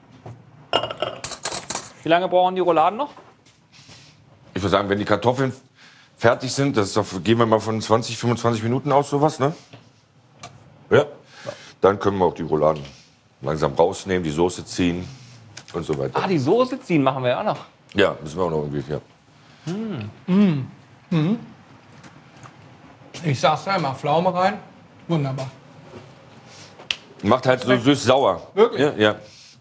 Wie lange brauchen die Rouladen noch? ich würde sagen, wenn die Kartoffeln fertig sind, das ist auf, gehen wir mal von zwanzig, fünfundzwanzig Minuten aus, sowas, ne? Ja. Dann können wir auch die Rouladen langsam rausnehmen, die Soße ziehen und so weiter. Ah, die Soße ziehen machen wir ja auch noch. Ja, müssen wir auch noch irgendwie, ja. Ich sag's ja immer, Pflaume rein. Wunderbar. Macht halt so süß-sauer. Wirklich? Ja, ja.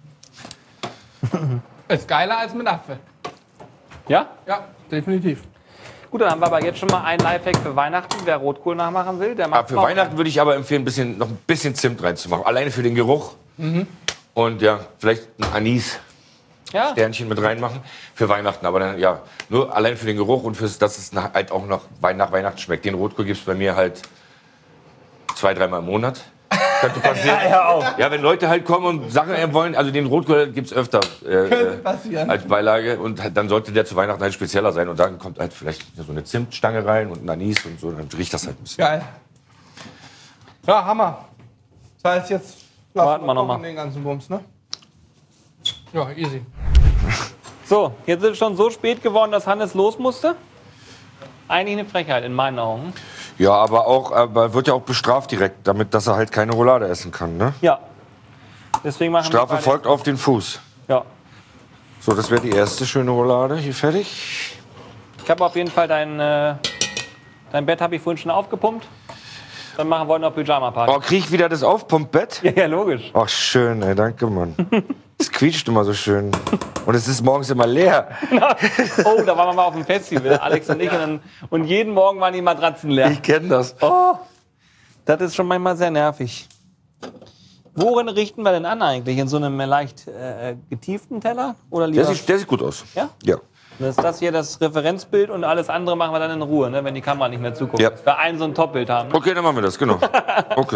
Ist geiler als mit Apfel. Ja? Ja, definitiv. Gut, dann haben wir aber jetzt schon mal einen Lifehack für Weihnachten. Wer Rotkohl nachmachen will, der macht Aber für Pflaumen. Weihnachten würde ich aber empfehlen, ein bisschen, noch ein bisschen Zimt reinzumachen. Alleine für den Geruch. Und ja, vielleicht ein Anis-Sternchen Ja? mit reinmachen. Für Weihnachten. Aber dann, ja, nur allein für den Geruch und fürs, dass es nach, halt auch noch Wei- nach Weihnachten schmeckt. Den Rotkohl gibt es bei mir halt zwei, dreimal im Monat. Könnte passieren. Ja, auch. Ja, wenn Leute halt kommen und Sachen äh, wollen, also den Rotkohl gibt es öfter äh, Könnte äh, passieren. als Beilage. Und halt, dann sollte der zu Weihnachten halt spezieller sein. Und dann kommt halt vielleicht so eine Zimtstange rein und ein Anis und so. Dann riecht das halt ein bisschen. Geil. Ja, Hammer. Das heißt, jetzt lassen Warten wir noch kochen mal. den ganzen Bums, ne? Ja, easy. So, jetzt ist es schon so spät geworden, dass Hannes los musste. Eigentlich eine Frechheit in meinen Augen. Ja, aber auch, aber wird ja auch bestraft direkt, damit, dass er halt keine Roulade essen kann, ne? Ja. Deswegen machen Strafe wir beide- folgt auf den Fuß. Ja. So, das wäre die erste schöne Roulade. Hier fertig. Ich habe auf jeden Fall dein, äh, dein Bett habe ich vorhin schon aufgepumpt. Dann machen wir heute noch Pyjama-Party. Oh, krieg ich wieder das Aufpumpbett? Ja, ja, logisch. Ach, schön, ey, danke, Mann. Es quietscht immer so schön. Und es ist morgens immer leer. Oh, da waren wir mal auf dem Festival, Alex und ich. Und, dann, und jeden Morgen waren die Matratzen leer. Ich kenne das. Oh, das ist schon manchmal sehr nervig. Worin richten wir denn an eigentlich? In so einem leicht äh, getieften Teller? Oder lieber? Der sieht, der sieht gut aus. Ja? Ja. Das ist das hier das Referenzbild und alles andere machen wir dann in Ruhe, ne, wenn die Kamera nicht mehr zuguckt. Ja. Dass wir ein so ein Topbild haben. Ne? Okay, dann machen wir das, genau. Okay.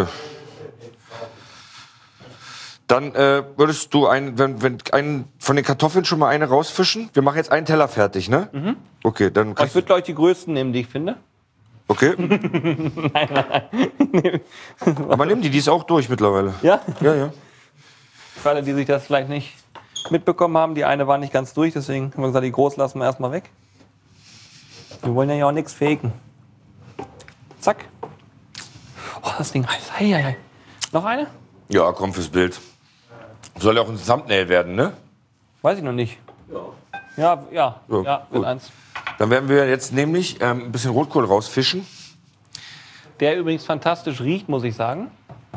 Dann äh, würdest du ein, wenn, wenn einen von den Kartoffeln schon mal eine rausfischen? Wir machen jetzt einen Teller fertig, ne? Mhm. Okay, dann Ich kannst würde, glaube ich, die größten nehmen, die ich finde. Okay. Aber nimm die, die ist auch durch mittlerweile. Ja? Ja, ja. Für alle, die sich das vielleicht nicht mitbekommen haben, die eine war nicht ganz durch, deswegen haben wir gesagt, die groß lassen wir erstmal weg. Wir wollen ja auch nichts faken. Zack. Oh, das Ding heiß. Hei, hei, hei. Noch eine? Ja, komm fürs Bild. Soll ja auch ein Thumbnail werden, ne? Weiß ich noch nicht. Ja, ja, So, ja, wird gut. eins. Dann werden wir jetzt nämlich ähm, ein bisschen Rotkohl rausfischen. Der übrigens fantastisch riecht, muss ich sagen.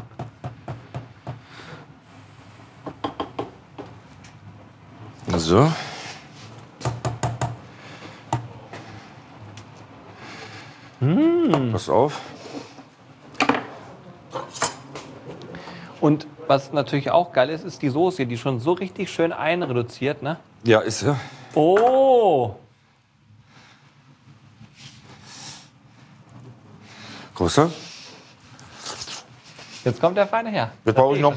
So. Pass auf. Und was natürlich auch geil ist, ist die Soße, die schon so richtig schön einreduziert, ne? Ja, ist ja. Oh! Größer. Jetzt kommt der feine Herr. Jetzt brauche ich noch.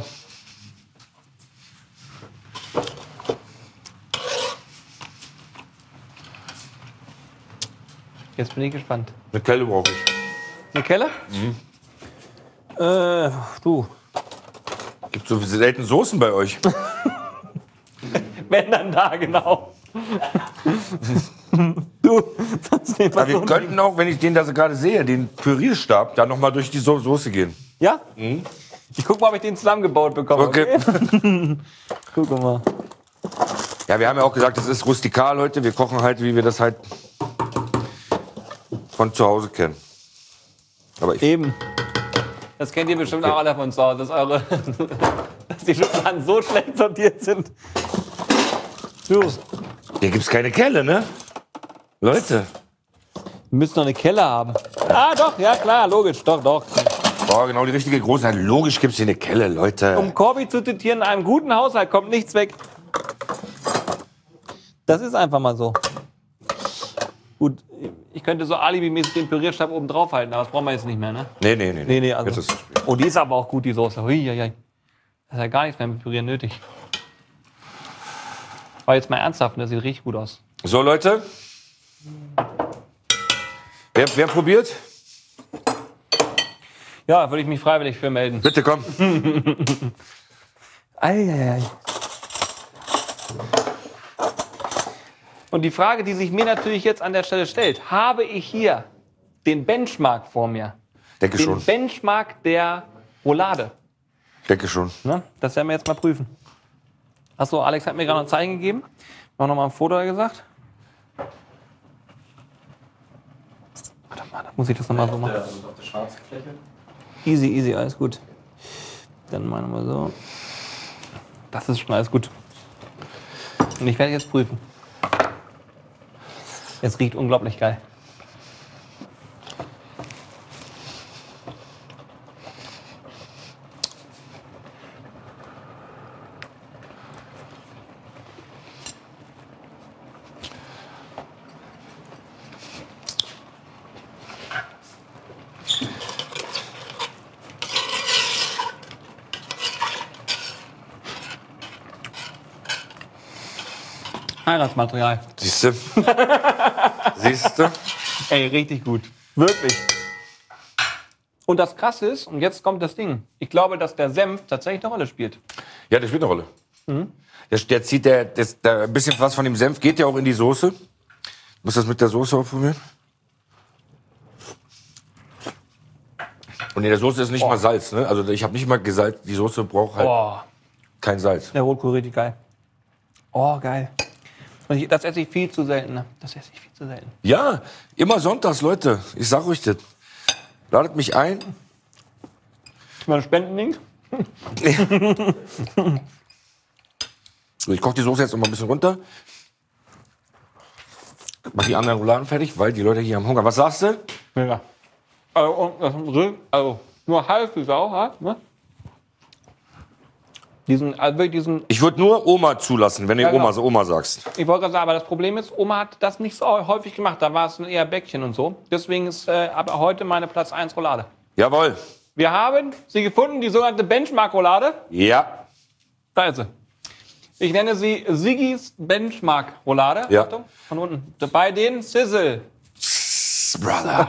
Jetzt bin ich gespannt. Eine Kelle brauche ich. Eine Kelle? Mhm. Äh, du. Gibt so selten Soßen bei euch. Wenn dann da, genau. Du, sonst nehmen Aber wir wir so könnten auch, wenn ich den da so gerade sehe, den Pürierstab, da noch mal durch die so Soße gehen. Ja? Ich guck mal, ob ich den zusammengebaut bekomme. Okay. Guck mal. Ja, wir haben ja auch gesagt, das ist rustikal heute. Wir kochen halt, wie wir das halt von zu Hause kennen. Aber ich, Eben. Das kennt ihr bestimmt auch alle von zu Hause, dass, eure, dass die Schubladen so schlecht sortiert sind. Du. hier gibt's keine Kelle, ne? Leute. Wir müssen noch eine Kelle haben. Ah, doch, ja klar, logisch, doch, doch. Boah, genau die richtige Großheit. Logisch gibt's hier eine Kelle, Leute. Um Corby zu zitieren, in einem guten Haushalt kommt nichts weg. Das ist einfach mal so. Gut, ich könnte so alibimäßig den Pürierstab oben drauf halten, aber das brauchen wir jetzt nicht mehr, ne? Nee, nee, nee. Nee, nee, also. Jetzt ist es Oh, die ist aber auch gut, die Soße. Hui, hui, hui. Das ist ja gar nichts mehr mit Pürieren nötig. Aber jetzt mal ernsthaft, das sieht richtig gut aus. so, Leute. Wer, wer probiert? Ja, würde ich mich freiwillig für melden. Bitte, komm. Eieiei. Und die Frage, die sich mir natürlich jetzt an der Stelle stellt, habe ich hier den Benchmark vor mir? Denke Den schon. Benchmark der Roulade. Denke schon. Ne? Das werden wir jetzt mal prüfen. Achso, Alex hat mir gerade ein Zeichen gegeben. Mach noch mal ein Foto gesagt. Warte mal, da muss ich das nochmal so machen. Der, also auf der schwarzen Fläche. Easy, easy, alles gut. Dann machen wir so. Das ist schon alles gut. Und ich werde jetzt prüfen. Es riecht unglaublich geil. Heiratsmaterial. Siehst du? Siehst du? Ey, richtig gut. Wirklich. Und das Krasse ist, und jetzt kommt das Ding, ich glaube, dass der Senf tatsächlich eine Rolle spielt. Ja, der spielt eine Rolle. Der, der zieht der, das, der, ein bisschen was von dem Senf geht ja auch in die Soße. Du musst das mit der Soße ausprobieren. Und in der Soße ist nicht mal Salz, ne? Also ich habe nicht mal gesalzt. Die Soße braucht halt Boah, kein Salz. der Rotkohl richtig geil. Oh, geil. Und ich- Das esse ich viel zu selten. Ne? Das esse ich viel zu selten. Ja, immer sonntags, Leute. Ich sag euch das. Ladet mich ein. Mal ein Spendenlink? So, ich koche die Soße jetzt noch mal ein bisschen runter. Mach die anderen Rouladen fertig, weil die Leute hier haben Hunger. Was sagst du? Mega. Also, und das Rind, also nur halb wie Sau hat, ne? Diesen, also wirklich diesen, Ich würde nur Oma zulassen, wenn du Ja, genau. Oma, so Oma sagst. ich wollte gerade sagen, aber das Problem ist, Oma hat das nicht so häufig gemacht. Da war es eher Bäckchen und so. Deswegen ist äh, aber heute meine Platz eins Roulade. Jawohl. Wir haben sie gefunden, die sogenannte Benchmark-Roulade. Ja. Da ist sie. Ich nenne sie Siggis Benchmark-Roulade. Ja. Achtung, von unten. Bei den Sizzle. Brother.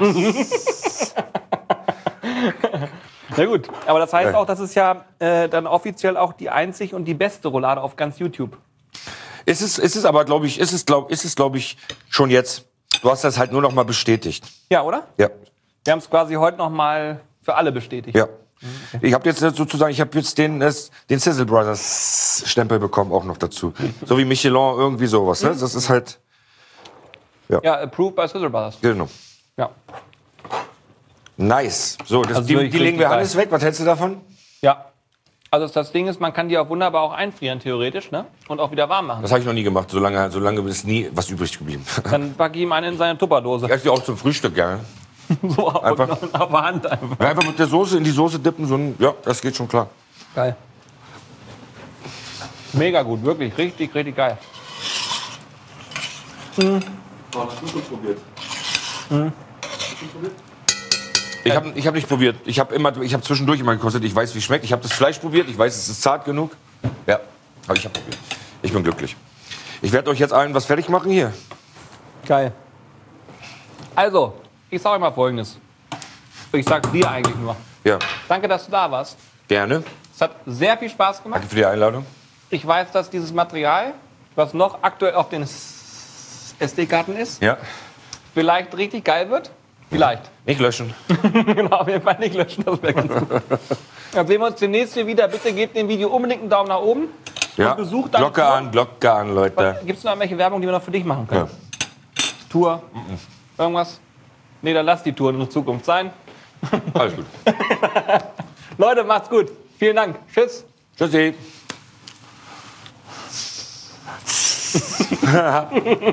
Na gut, aber das heißt Ja. auch, das ist ja äh, dann offiziell auch die einzig und die beste Roulade auf ganz YouTube. Ist es, ist es aber, glaube ich, ist es, glaube ist es, glaube ich, schon jetzt. Du hast das halt nur noch mal bestätigt. Ja, oder? Ja. Wir haben es quasi heute noch mal für alle bestätigt. Ja. Ich habe jetzt sozusagen, ich habe jetzt den, das- den Sizzle Brothers Stempel bekommen auch noch dazu. So wie Michelin, irgendwie sowas. Ne? Das ist halt, Ja, approved by Sizzle Brothers. genau. Ja. Nice. So, das, Also die, wirklich die legen wir richtig Hannes weg. Was hältst du davon? Ja. Also das Ding ist, man kann die auch wunderbar auch einfrieren, theoretisch, ne? Und auch wieder warm machen. Das habe ich noch nie gemacht. Solange, solange ist nie was übrig geblieben. Dann packe ich ihm einen in seine Tupperdose. Ich esse die auch zum Frühstück gerne. So auf, Einfach- auf der Hand einfach. Ja, einfach mit der Soße in die Soße dippen. So ein, ja, das geht schon klar. Geil. Mega gut, wirklich. Richtig, richtig geil. Boah, das hast du gut probiert. Ich habe ich hab nicht probiert. Ich habe immer, ich habe zwischendurch immer gekostet. Ich weiß, wie es schmeckt. Ich habe das Fleisch probiert. Ich weiß, es ist zart genug. Ja, aber ich habe probiert. Ich bin glücklich. Ich werde euch jetzt allen was fertig machen hier. Geil. Also, ich sage euch mal Folgendes. Ich sag's dir eigentlich nur. Ja, Danke, dass du da warst. gerne. Es hat sehr viel Spaß gemacht. Danke für die Einladung. Ich weiß, dass dieses Material, was noch aktuell auf den S D-Karten ist, Ja, vielleicht richtig geil wird. Vielleicht. nicht löschen. Genau, auf jeden Fall nicht löschen, das wäre ganz gut. Dann sehen wir uns demnächst hier wieder. Bitte gebt dem Video unbedingt einen Daumen nach oben. Ja, Und besucht deine Glocke Tour. an, Glocke an, Leute. Gibt es noch irgendwelche Werbung, die wir noch für dich machen können? Ja. Tour? Irgendwas? Nee, dann lass die Tour in Zukunft sein. Alles gut. Leute, macht's gut. Vielen Dank. Tschüss. Tschüssi.